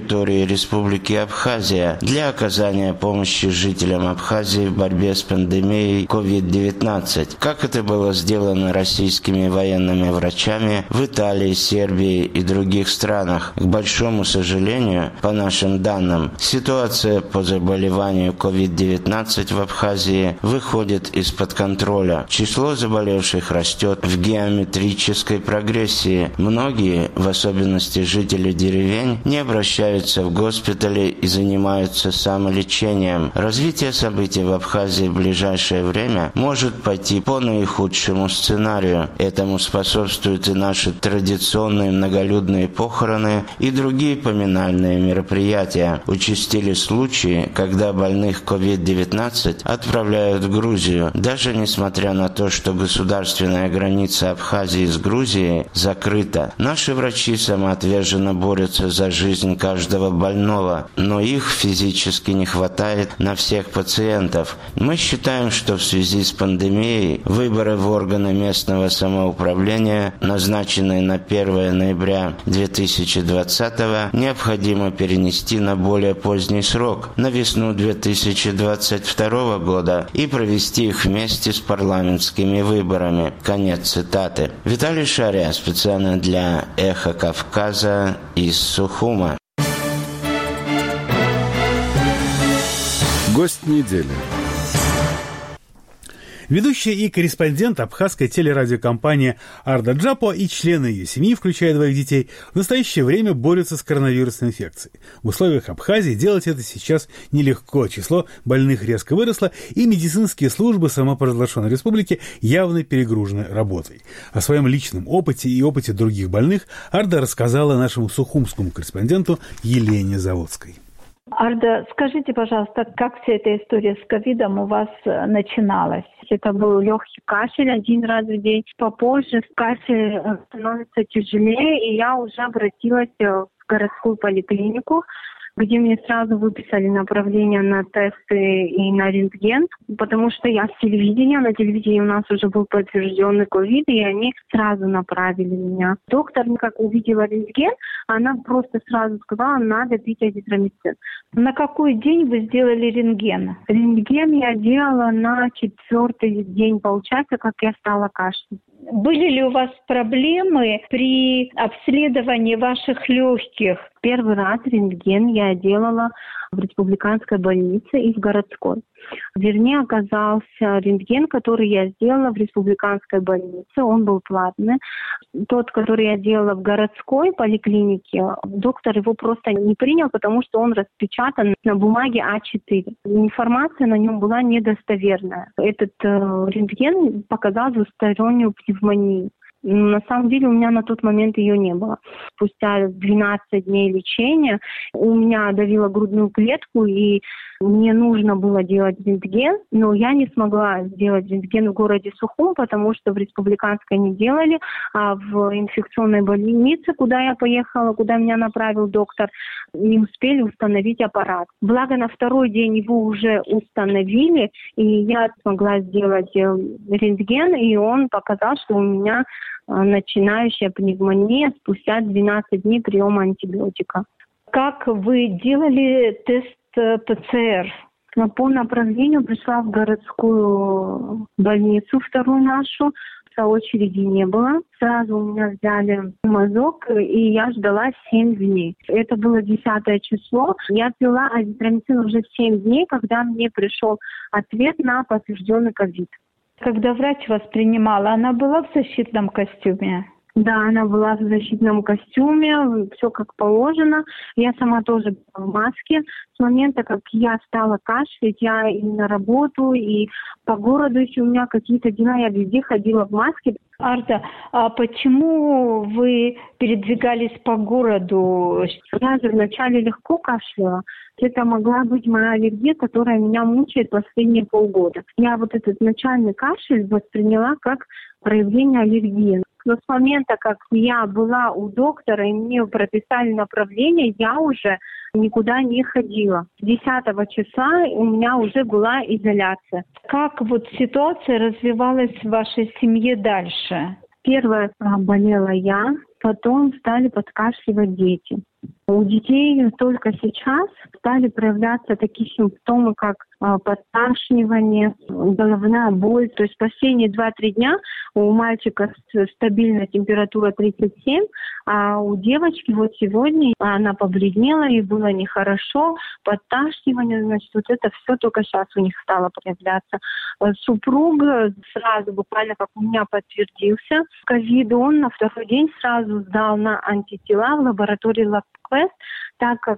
Автономной Республики Абхазия для оказания помощи жителям Абхазии в борьбе с пандемией ковид девятнадцать, как это было сделано российскими военными врачами в Италии, Сербии и других странах. К большому сожалению, по нашим данным, ситуация по заболеванию ковид девятнадцать в Абхазии выходит из-под контроля. Число заболевших растет в геометрической прогрессии. Многие, в особенности жители деревень, не обращаются в госпитали и занимаются самолечением. Развитие событий в Абхазии в ближайшее время может пойти по наихудшему сценарию. Этому способствуют и наши традиционные многолюдные похороны и другие поминальные мероприятия. Участились случаи, когда больных ковид девятнадцать отправляют в Грузию, даже несмотря на то, что государственная граница Абхазии с Грузией закрыта. Наши врачи самоотверженно борются за жизнь каждого больного, но их физически не хватает на всех пациентов. Мы считаем, что в связи с пандемией выборы в органы местного самоуправления, назначенные на первое ноября две тысячи двадцатого, необходимо перенести на более поздний срок, на весну две тысячи двадцать второго года, и провести их вместе с парламентскими выборами. Конец цитаты. Виталий Шария, специально для «Эхо Кавказа» из Сухума.
Гость недели.
Ведущая и корреспондент абхазской телерадиокомпании Арда Джапо и члены ее семьи, включая двоих детей, в настоящее время борются с коронавирусной инфекцией. В условиях Абхазии делать это сейчас нелегко. Число больных резко выросло, и медицинские службы самопровозглашенной республики явно перегружены работой. О своем личном опыте и опыте других больных Арда рассказала нашему сухумскому корреспонденту Елене Заводской.
Арда, скажите, пожалуйста, как вся эта история с ковидом у вас начиналась? Это был легкий кашель один раз в день. Попозже кашель становится тяжелее, и я уже обратилась в городскую поликлинику, где мне сразу выписали направление на тесты и на рентген, потому что я с телевидения, на телевидении у нас уже был подтвержденный ковид, и они сразу направили меня. Доктор, как увидела рентген, она просто сразу сказала, надо пить азитромицин. На какой день вы сделали рентген? Рентген я делала на четвертый день, получается, как я стала кашлять. Были ли у вас проблемы при обследовании ваших легких? Первый раз рентген я делала в республиканской больнице и в городской. Вернее, оказался рентген, который я сделала в республиканской больнице, он был платный. Тот, который я делала в городской поликлинике, доктор его просто не принял, потому что он распечатан на бумаге а четыре. Информация на нем была недостоверная. Этот э, рентген показал двустороннюю пневмонию. На самом деле у меня на тот момент ее не было. Спустя двенадцать дней лечения у меня давило грудную клетку, и мне нужно было делать рентген, но я не смогла сделать рентген в городе Сухум, потому что в республиканской не делали, а в инфекционной больнице, куда я поехала, куда меня направил доктор, не успели установить аппарат. Благо на второй день его уже установили, и я смогла сделать рентген, и он показал, что у меня начинающая пневмония спустя двенадцать дней приема антибиотика. Как вы делали тест ПЦР? По направлению пришла в городскую больницу, вторую нашу. Очереди не было. Сразу у меня взяли мазок, и я ждала семь дней. Это было десятое число. Я пила азитромицин уже семь дней, когда мне пришел ответ на подтвержденный ковид. Когда врач вас принимала, она была в защитном костюме? Да, она была в защитном костюме, все как положено. Я сама тоже была в маске. С момента, как я стала кашлять, я и на работу, и по городу, если у меня какие-то дела, я везде ходила в маске. Арта, а почему вы передвигались по городу? Я же вначале легко кашляла. Это могла быть моя аллергия, которая меня мучает последние полгода. Я вот этот начальный кашель восприняла как проявление аллергии. Но с момента, как я была у доктора и мне прописали направление, я уже никуда не ходила. десятого числа у меня уже была изоляция. Как вот ситуация развивалась в вашей семье дальше? Первое, болела я, потом стали подкашливать дети. У детей только сейчас стали проявляться такие симптомы, как подташнивание, головная боль. То есть последние два-три дня у мальчика стабильная температура тридцать семь, а у девочки вот сегодня она побледнела, ей было нехорошо, подташнивание, значит, вот это все только сейчас у них стало проявляться. Супруг сразу, буквально как у меня подтвердился ковид, он на второй день сразу сдал на антитела в лаборатории LabQuest, так как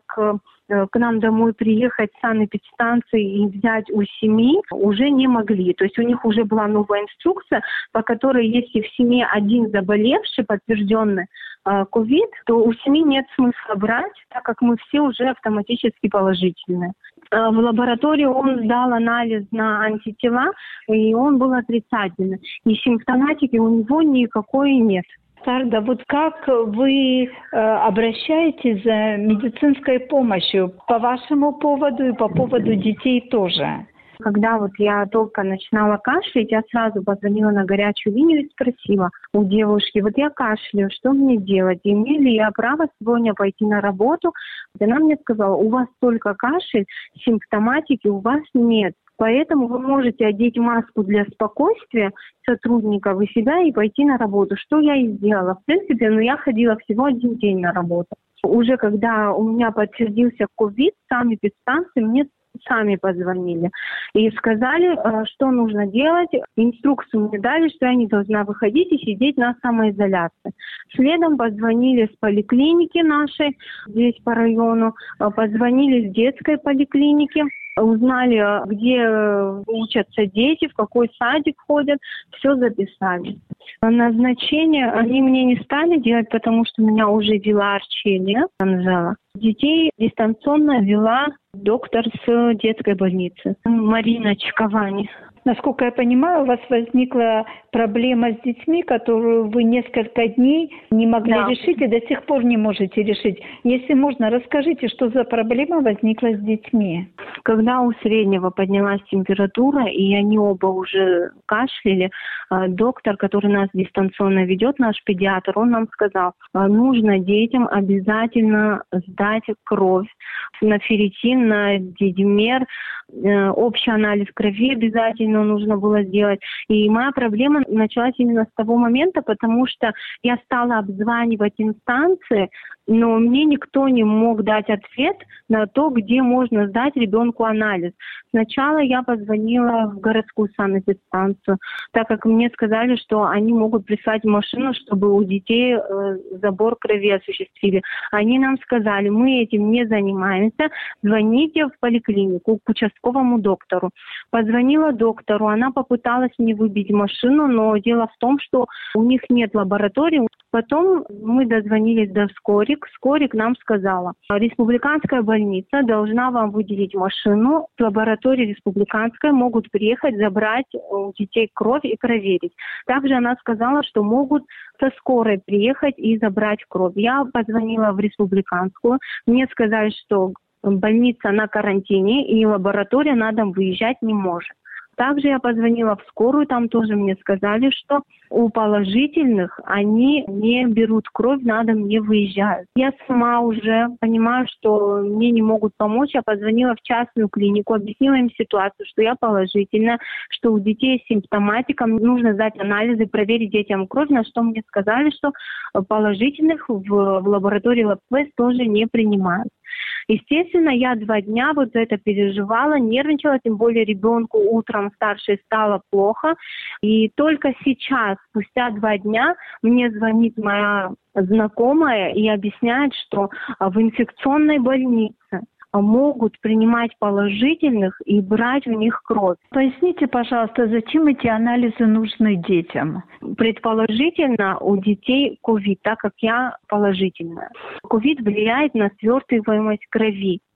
к нам домой приехать с санэпидстанции и взять у семьи уже не могли. То есть у них уже была новая инструкция, по которой если в семье один заболевший, подтвержденный ковид, то у семьи нет смысла брать, так как мы все уже автоматически положительные. В лаборатории он сдал анализ на антитела, и он был отрицательный. И симптоматики у него никакой нет.
Сарда, вот как вы э, обращаетесь за медицинской помощью по вашему поводу и по поводу детей тоже?
Когда вот я только начинала кашлять, я сразу позвонила на горячую линию и спросила у девушки, вот я кашляю, что мне делать? Имею ли я право сегодня пойти на работу? Она мне сказала, у вас только кашель, симптоматики у вас нет. Поэтому вы можете одеть маску для спокойствия сотрудников и себя и пойти на работу. Что я и сделала. В принципе, ну, я ходила всего один день на работу. Уже когда у меня подтвердился ковид, сами подстанции мне сами позвонили и сказали, что нужно делать. Инструкцию мне дали, что я не должна выходить и сидеть на самоизоляции. Следом позвонили с поликлиники нашей, здесь по району, позвонили с детской поликлиники. Узнали, где учатся дети, в какой садик ходят, все записали. Назначение они мне не стали делать, потому что меня уже вела Арчелия Анжела. Детей дистанционно вела доктор с детской больницы Марина Чковани.
Насколько я понимаю, у вас возникла проблема с детьми, которую вы несколько дней не могли да. решить и до сих пор не можете решить. Если можно, расскажите, что за проблема возникла с детьми?
Когда у среднего поднялась температура, и они оба уже кашляли, доктор, который нас дистанционно ведет, наш педиатр, он нам сказал, нужно детям обязательно сдать кровь на ферритин, на дидимер, общий анализ крови обязательно нужно было сделать. И моя проблема началась именно с того момента, потому что я стала обзванивать инстанции, но мне никто не мог дать ответ на то, где можно сдать ребенку анализ. Сначала я позвонила в городскую санэпидстанцию, так как мне сказали, что они могут прислать машину, чтобы у детей э, забор крови осуществили. Они нам сказали, мы этим не занимаемся, звоните в поликлинику к участковому доктору. Позвонила доктору, она попыталась мне выбить машину, но дело в том, что у них нет лаборатории. Потом мы дозвонились до Скорик. Скорик нам сказала, республиканская больница должна вам выделить машину. В лаборатории республиканской могут приехать, забрать у детей кровь и проверить. Также она сказала, что могут со скорой приехать и забрать кровь. Я позвонила в республиканскую. Мне сказали, что больница на карантине и лаборатория на дом выезжать не может. Также я позвонила в скорую, там тоже мне сказали, что у положительных они не берут кровь, на дом не выезжают. Я сама уже понимаю, что мне не могут помочь. Я позвонила в частную клинику, объяснила им ситуацию, что я положительная, что у детей с симптоматикой нужно сдать анализы, проверить детям кровь, на что мне сказали, что положительных в, в лаборатории LabQuest тоже не принимают. Естественно, я два дня вот это переживала, нервничала, тем более ребенку утром старшей стало плохо. И только сейчас, спустя два дня, мне звонит моя знакомая и объясняет, что в инфекционной больнице могут принимать положительных и брать у них кровь.
Поясните, пожалуйста, зачем эти анализы нужны детям?
Предположительно, у детей ковид, так как я положительная. Ковид влияет на свертываемость крови.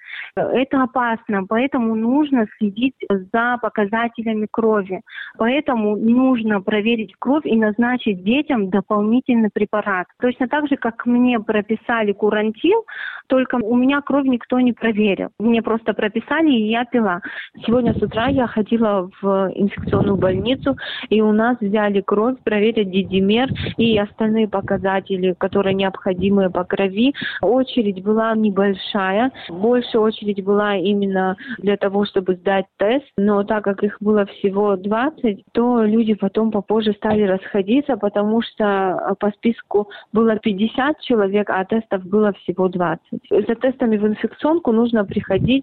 Это опасно, поэтому нужно следить за показателями крови. Поэтому нужно проверить кровь и назначить детям дополнительный препарат. Точно так же, как мне прописали курантил, только у меня кровь никто не проверил. Мне просто прописали, и я пила. Сегодня с утра я ходила в инфекционную больницу, и у нас взяли кровь, проверили дидимер и остальные показатели, которые необходимы по крови. Очередь была небольшая. Больше очередь была именно для того, чтобы сдать тест. Но так как их было всего двадцать, то люди потом попозже стали расходиться, потому что по списку было пятьдесят человек, а тестов было всего двадцать. За тестами в инфекционку нужно приходить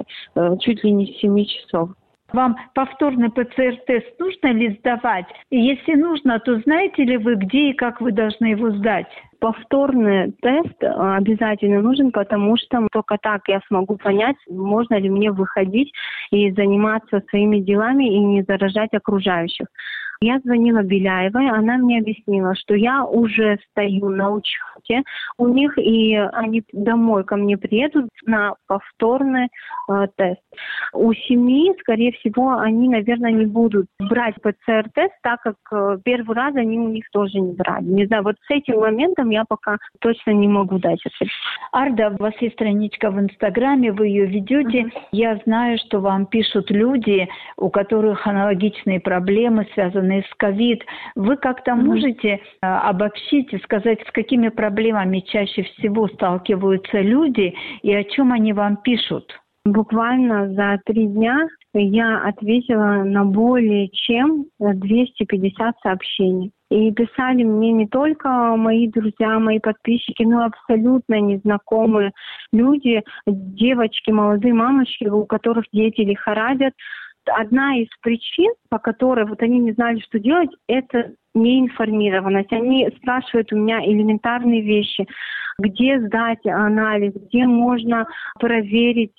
чуть ли не с семи часов.
Вам повторный ПЦР-тест нужно ли сдавать? И если нужно, то знаете ли вы, где и как вы должны его сдать?
Повторный тест обязательно нужен, потому что только так я смогу понять, можно ли мне выходить и заниматься своими делами и не заражать окружающих. Я звонила Беляевой, она мне объяснила, что я уже стою на учете у них, и они домой ко мне приедут на повторный э, тест. У семьи, скорее всего, они, наверное, не будут брать ПЦР-тест, так как э, первый раз они у них тоже не брали. Не знаю, вот с этим моментом я пока точно не могу дать ответ.
Арда, у вас есть страничка в Инстаграме, вы ее ведете. Mm-hmm. Я знаю, что вам пишут люди, у которых аналогичные проблемы, связанные с ковид. Вы как-то mm-hmm. можете э, обобщить и сказать, с какими проблемами чаще всего сталкиваются люди и о чем они вам пишут?
Буквально за три дня я ответила на более чем двести пятьдесят сообщений. И писали мне не только мои друзья, мои подписчики, но и абсолютно незнакомые люди, девочки, молодые мамочки, у которых дети лихорадят. Одна из причин, по которой вот они не знали, что делать, это неинформированность. Они спрашивают у меня элементарные вещи. Где сдать анализ, где можно проверить,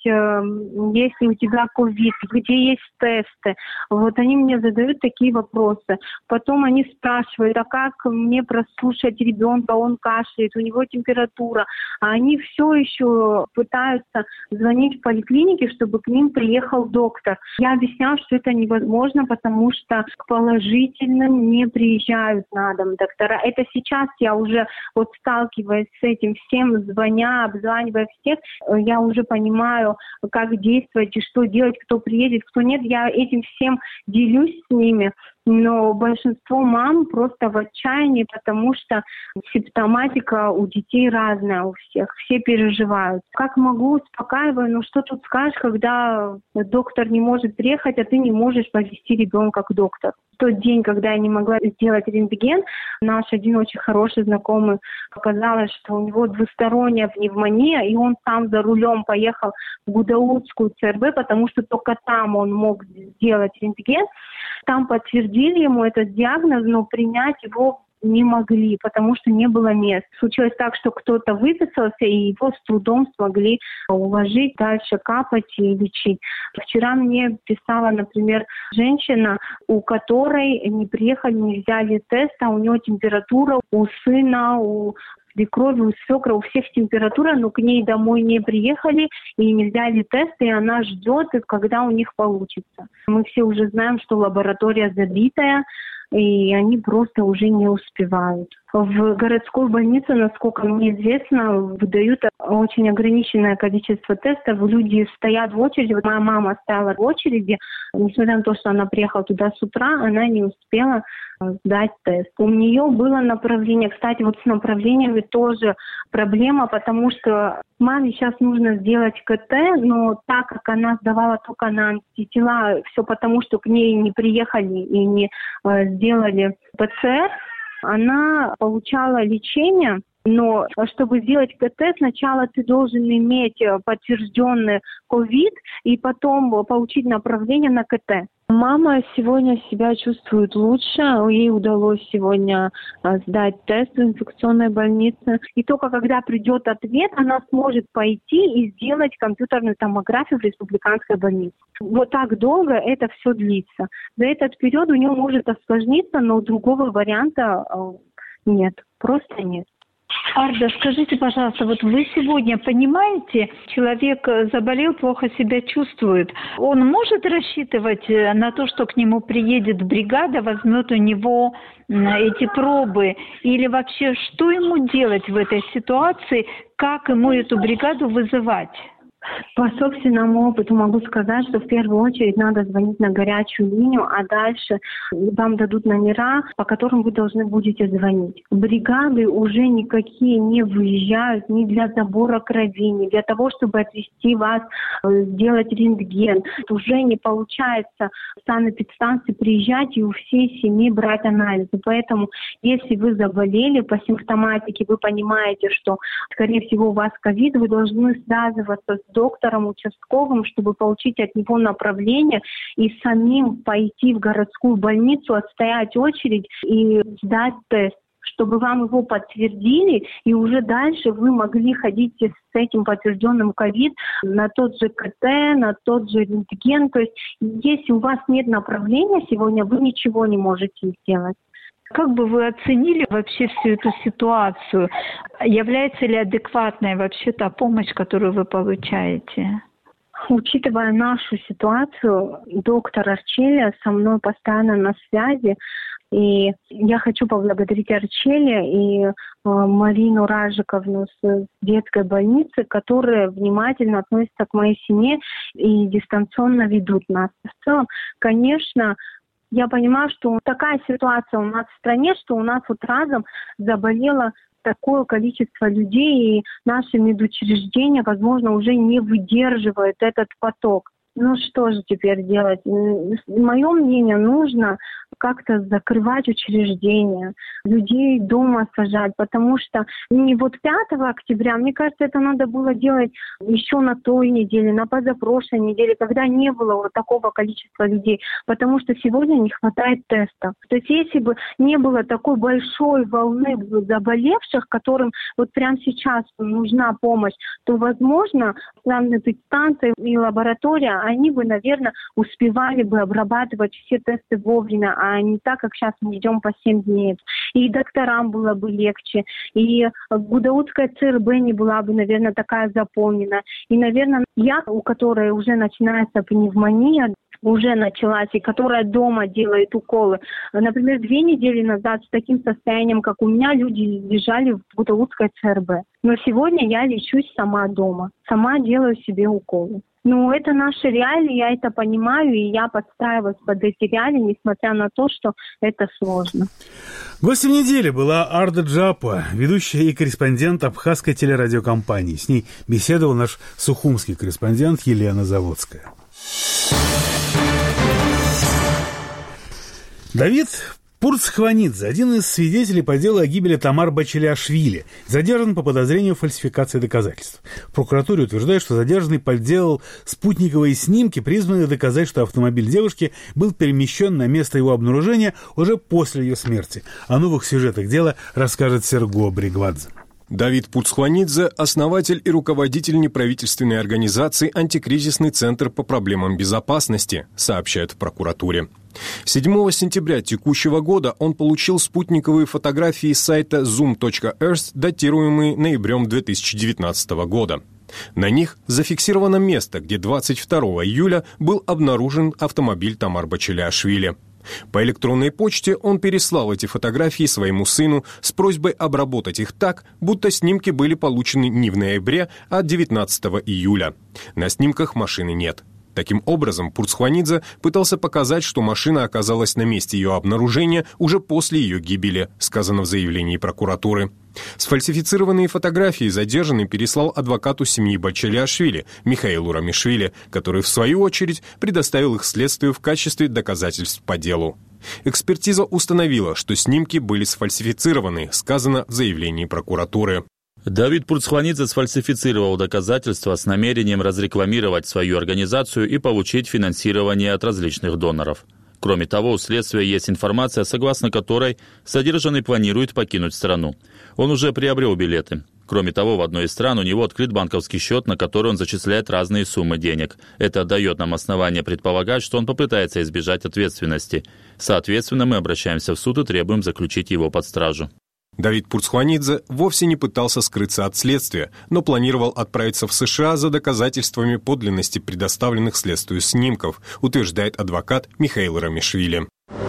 есть ли у тебя ковид, где есть тесты. Вот они мне задают такие вопросы. Потом они спрашивают, а как мне прослушать ребенка, он кашляет, у него температура. А они все еще пытаются звонить в поликлинике, чтобы к ним приехал доктор. Я объясняю, что это невозможно, потому что к положительным не приезжают на дом доктора. Это сейчас я уже вот сталкиваюсь с этим всем, звоня, обзванивая всех, я уже понимаю, как действовать и что делать, кто приедет, кто нет. Я этим всем делюсь с ними. Но большинство мам просто в отчаянии, потому что симптоматика у детей разная у всех. Все переживают. Как могу, успокаиваю, но что тут скажешь, когда доктор не может приехать, а ты не можешь повезти ребенка к доктору. В тот день, когда я не могла сделать рентген, наш один очень хороший знакомый показалось, что у него двусторонняя пневмония, и он сам за рулем поехал в Гудаутскую ЦРБ, потому что только там он мог сделать рентген. Там подтвердили ему этот диагноз, но принять его не могли, потому что не было мест. Случилось так, что кто-то выписался, и его с трудом смогли уложить, дальше капать и лечить. Вчера мне писала, например, женщина, у которой не приехали, не взяли тест, а у нее температура, у сына, у свекрови, у свекра, у всех температура, но к ней домой не приехали и не взяли тест, и она ждет, когда у них получится. Мы все уже знаем, что лаборатория забитая, и они просто уже не успевают. В городской больнице, насколько мне известно, выдают очень ограниченное количество тестов. Люди стоят в очереди. Вот моя мама стояла в очереди. Несмотря на то, что она приехала туда с утра, она не успела сдать тест. У нее было направление. Кстати, вот с направлениями тоже проблема, потому что маме сейчас нужно сделать КТ, но так как она сдавала только на антитела, все потому, что к ней не приехали и не э, сделали ПЦР, она получала лечение, но чтобы сделать КТ, сначала ты должен иметь подтвержденный ковид и потом получить направление на КТ. Мама сегодня себя чувствует лучше. Ей удалось сегодня сдать тест в инфекционной больнице. И только когда придет ответ, она сможет пойти и сделать компьютерную томографию в республиканской больнице. Вот так долго это все длится. За этот период у нее может осложниться, но другого варианта нет. Просто нет.
Арда, скажите, пожалуйста, вот вы сегодня понимаете, человек заболел, плохо себя чувствует. Он может рассчитывать на то, что к нему приедет бригада, возьмет у него эти пробы? Или вообще, что ему делать в этой ситуации? Как ему эту бригаду вызывать?
По собственному опыту могу сказать, что в первую очередь надо звонить на горячую линию, а дальше вам дадут номера, по которым вы должны будете звонить. Бригады уже никакие не выезжают ни для забора крови, ни для того, чтобы отвезти вас, сделать рентген. Уже не получается в санэпидстанции приезжать и у всей семьи брать анализы. Поэтому, если вы заболели по симптоматике, вы понимаете, что, скорее всего, у вас ковид, вы должны связываться с доктором участковым, чтобы получить от него направление и самим пойти в городскую больницу, отстоять очередь и сдать тест, чтобы вам его подтвердили, и уже дальше вы могли ходить с этим подтвержденным ковид на тот же ка тэ, на тот же рентген. То есть, если у вас нет направления сегодня, вы ничего не можете сделать.
Как бы вы оценили вообще всю эту ситуацию? Является ли адекватной вообще та помощь, которую вы получаете?
Учитывая нашу ситуацию, доктор Арчеля со мной постоянно на связи. И я хочу поблагодарить Арчеля и э, Марину Ражиковну с детской больницы, которые внимательно относятся к моей семье и дистанционно ведут нас. В целом, конечно, я понимаю, что такая ситуация у нас в стране, что у нас вот разом заболело такое количество людей, и наши медучреждения, возможно, уже не выдерживают этот поток. Ну что же теперь делать? Мое мнение, нужно как-то закрывать учреждения, людей дома сажать, потому что не вот пятого октября, мне кажется, это надо было делать еще на той неделе, на позапрошлой неделе, когда не было вот такого количества людей, потому что сегодня не хватает тестов. То есть если бы не было такой большой волны заболевших, которым вот прямо сейчас нужна помощь, то, возможно, санэпидстанция и лаборатория, они бы, наверное, успевали бы обрабатывать все тесты вовремя, а не так, как сейчас мы идем по семь дней. И докторам было бы легче, и Гудаутская цэ эр бэ не была бы, наверное, такая заполнена. И, наверное, я, у которой уже начинается пневмония, уже началась, и которая дома делает уколы. Например, две недели назад с таким состоянием, как у меня, люди лежали в Гудаутской цэ эр бэ. Но сегодня я лечусь сама дома, сама делаю себе уколы. Ну, это наши реалии, я это понимаю, и я подстраиваюсь под эти реалии, несмотря на то, что это сложно.
Гостем недели была Арда Джапа, ведущая и корреспондент абхазской телерадиокомпании. С ней беседовал наш сухумский корреспондент Елена Заводская. Давид Пурцхванидзе, один из свидетелей по делу о гибели Тамар Бачелиашвили, задержан по подозрению в фальсификации доказательств. В прокуратуре утверждают, что задержанный подделал спутниковые снимки, призванные доказать, что автомобиль девушки был перемещен на место его обнаружения уже после ее смерти. О новых сюжетах дела расскажет Серго Бригвадзе.
Давид Пурцхванидзе – основатель и руководитель неправительственной организации «Антикризисный центр по проблемам безопасности», сообщают в прокуратуре. седьмого сентября текущего года он получил спутниковые фотографии с сайта зум точка эрс, датируемые ноябрем две тысячи девятнадцатого года. На них зафиксировано место, где двадцать второго июля был обнаружен автомобиль Тамар Бачелиашвили. По электронной почте он переслал эти фотографии своему сыну с просьбой обработать их так, будто снимки были получены не в ноябре, а девятнадцатого июля. На снимках машины нет. Таким образом, Пурцхванидзе пытался показать, что машина оказалась на месте ее обнаружения уже после ее гибели, сказано в заявлении прокуратуры. Сфальсифицированные фотографии задержанный переслал адвокату семьи Бачелиашвили Михаилу Рамишвили, который, в свою очередь, предоставил их следствию в качестве доказательств по делу. Экспертиза установила, что снимки были сфальсифицированы, сказано в заявлении прокуратуры.
Давид Пурцхванидзе сфальсифицировал доказательства с намерением разрекламировать свою организацию и получить финансирование от различных доноров. Кроме того, у следствия есть информация, согласно которой задержанный планирует покинуть страну. Он уже приобрел билеты. Кроме того, в одной из стран у него открыт банковский счет, на который он зачисляет разные суммы денег. Это дает нам основание предполагать, что он попытается избежать ответственности. Соответственно, мы обращаемся в суд и требуем заключить его под стражу.
Давид Пурцхванидзе вовсе не пытался скрыться от следствия, но планировал отправиться в США за доказательствами подлинности предоставленных следствию снимков, утверждает адвокат Михаил Рамишвили.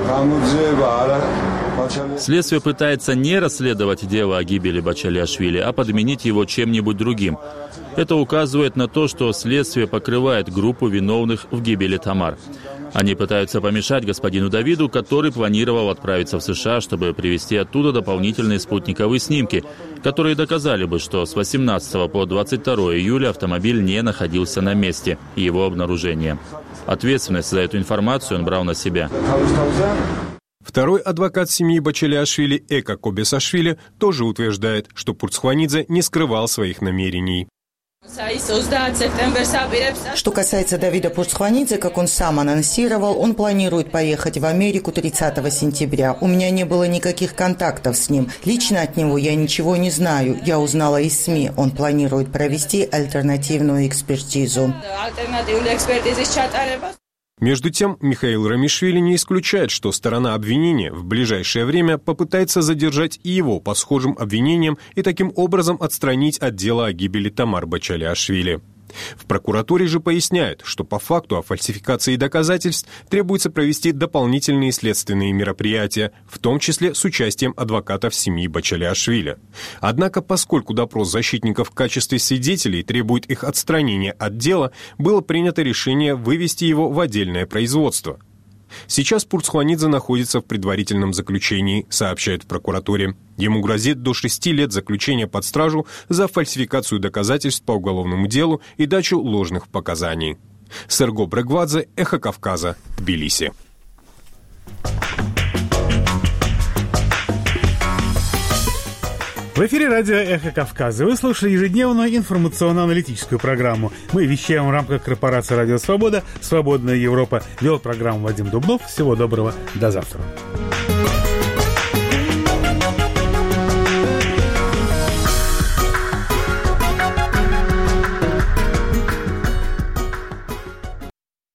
Следствие пытается не расследовать дело о гибели Бачалиашвили, а подменить его чем-нибудь другим. Это указывает на то, что следствие покрывает группу виновных в гибели Тамар. Они пытаются помешать господину Давиду, который планировал отправиться в США, чтобы привезти оттуда дополнительные спутниковые снимки, которые доказали бы, что с восемнадцатого по двадцать второе июля автомобиль не находился на месте его обнаружения. Ответственность за эту информацию он брал на себя.
Второй адвокат семьи Бачалиашвили Эка Кобесашвили тоже утверждает, что Пурцхванидзе не скрывал своих намерений.
Что касается Давида Пурцхванидзе, как он сам анонсировал, он планирует поехать в Америку тридцатого сентября. У меня не было никаких контактов с ним. Лично от него я ничего не знаю. Я узнала из СМИ. Он планирует провести альтернативную экспертизу.
Между тем, Михаил Рамишвили не исключает, что сторона обвинения в ближайшее время попытается задержать и его по схожим обвинениям и таким образом отстранить от дела о гибели Тамар Бачалиашвили. В прокуратуре же поясняют, что по факту о фальсификации доказательств требуется провести дополнительные следственные мероприятия, в том числе с участием адвокатов семьи Бачалиашвили. Однако, поскольку допрос защитников в качестве свидетелей требует их отстранения от дела, было принято решение вывести его в отдельное производство. Сейчас Пурцхванидзе находится в предварительном заключении, сообщают в прокуратуре. Ему грозит до шести лет заключения под стражу за фальсификацию доказательств по уголовному делу и дачу ложных показаний. Серго Брегвадзе, Эхо Кавказа, Тбилиси.
В эфире радио «Эхо Кавказа». Вы слушали ежедневную информационно-аналитическую программу. Мы вещаем в рамках корпорации «Радио Свобода». «Свободная Европа». Вел программу Вадим Дубнов. Всего доброго. До завтра.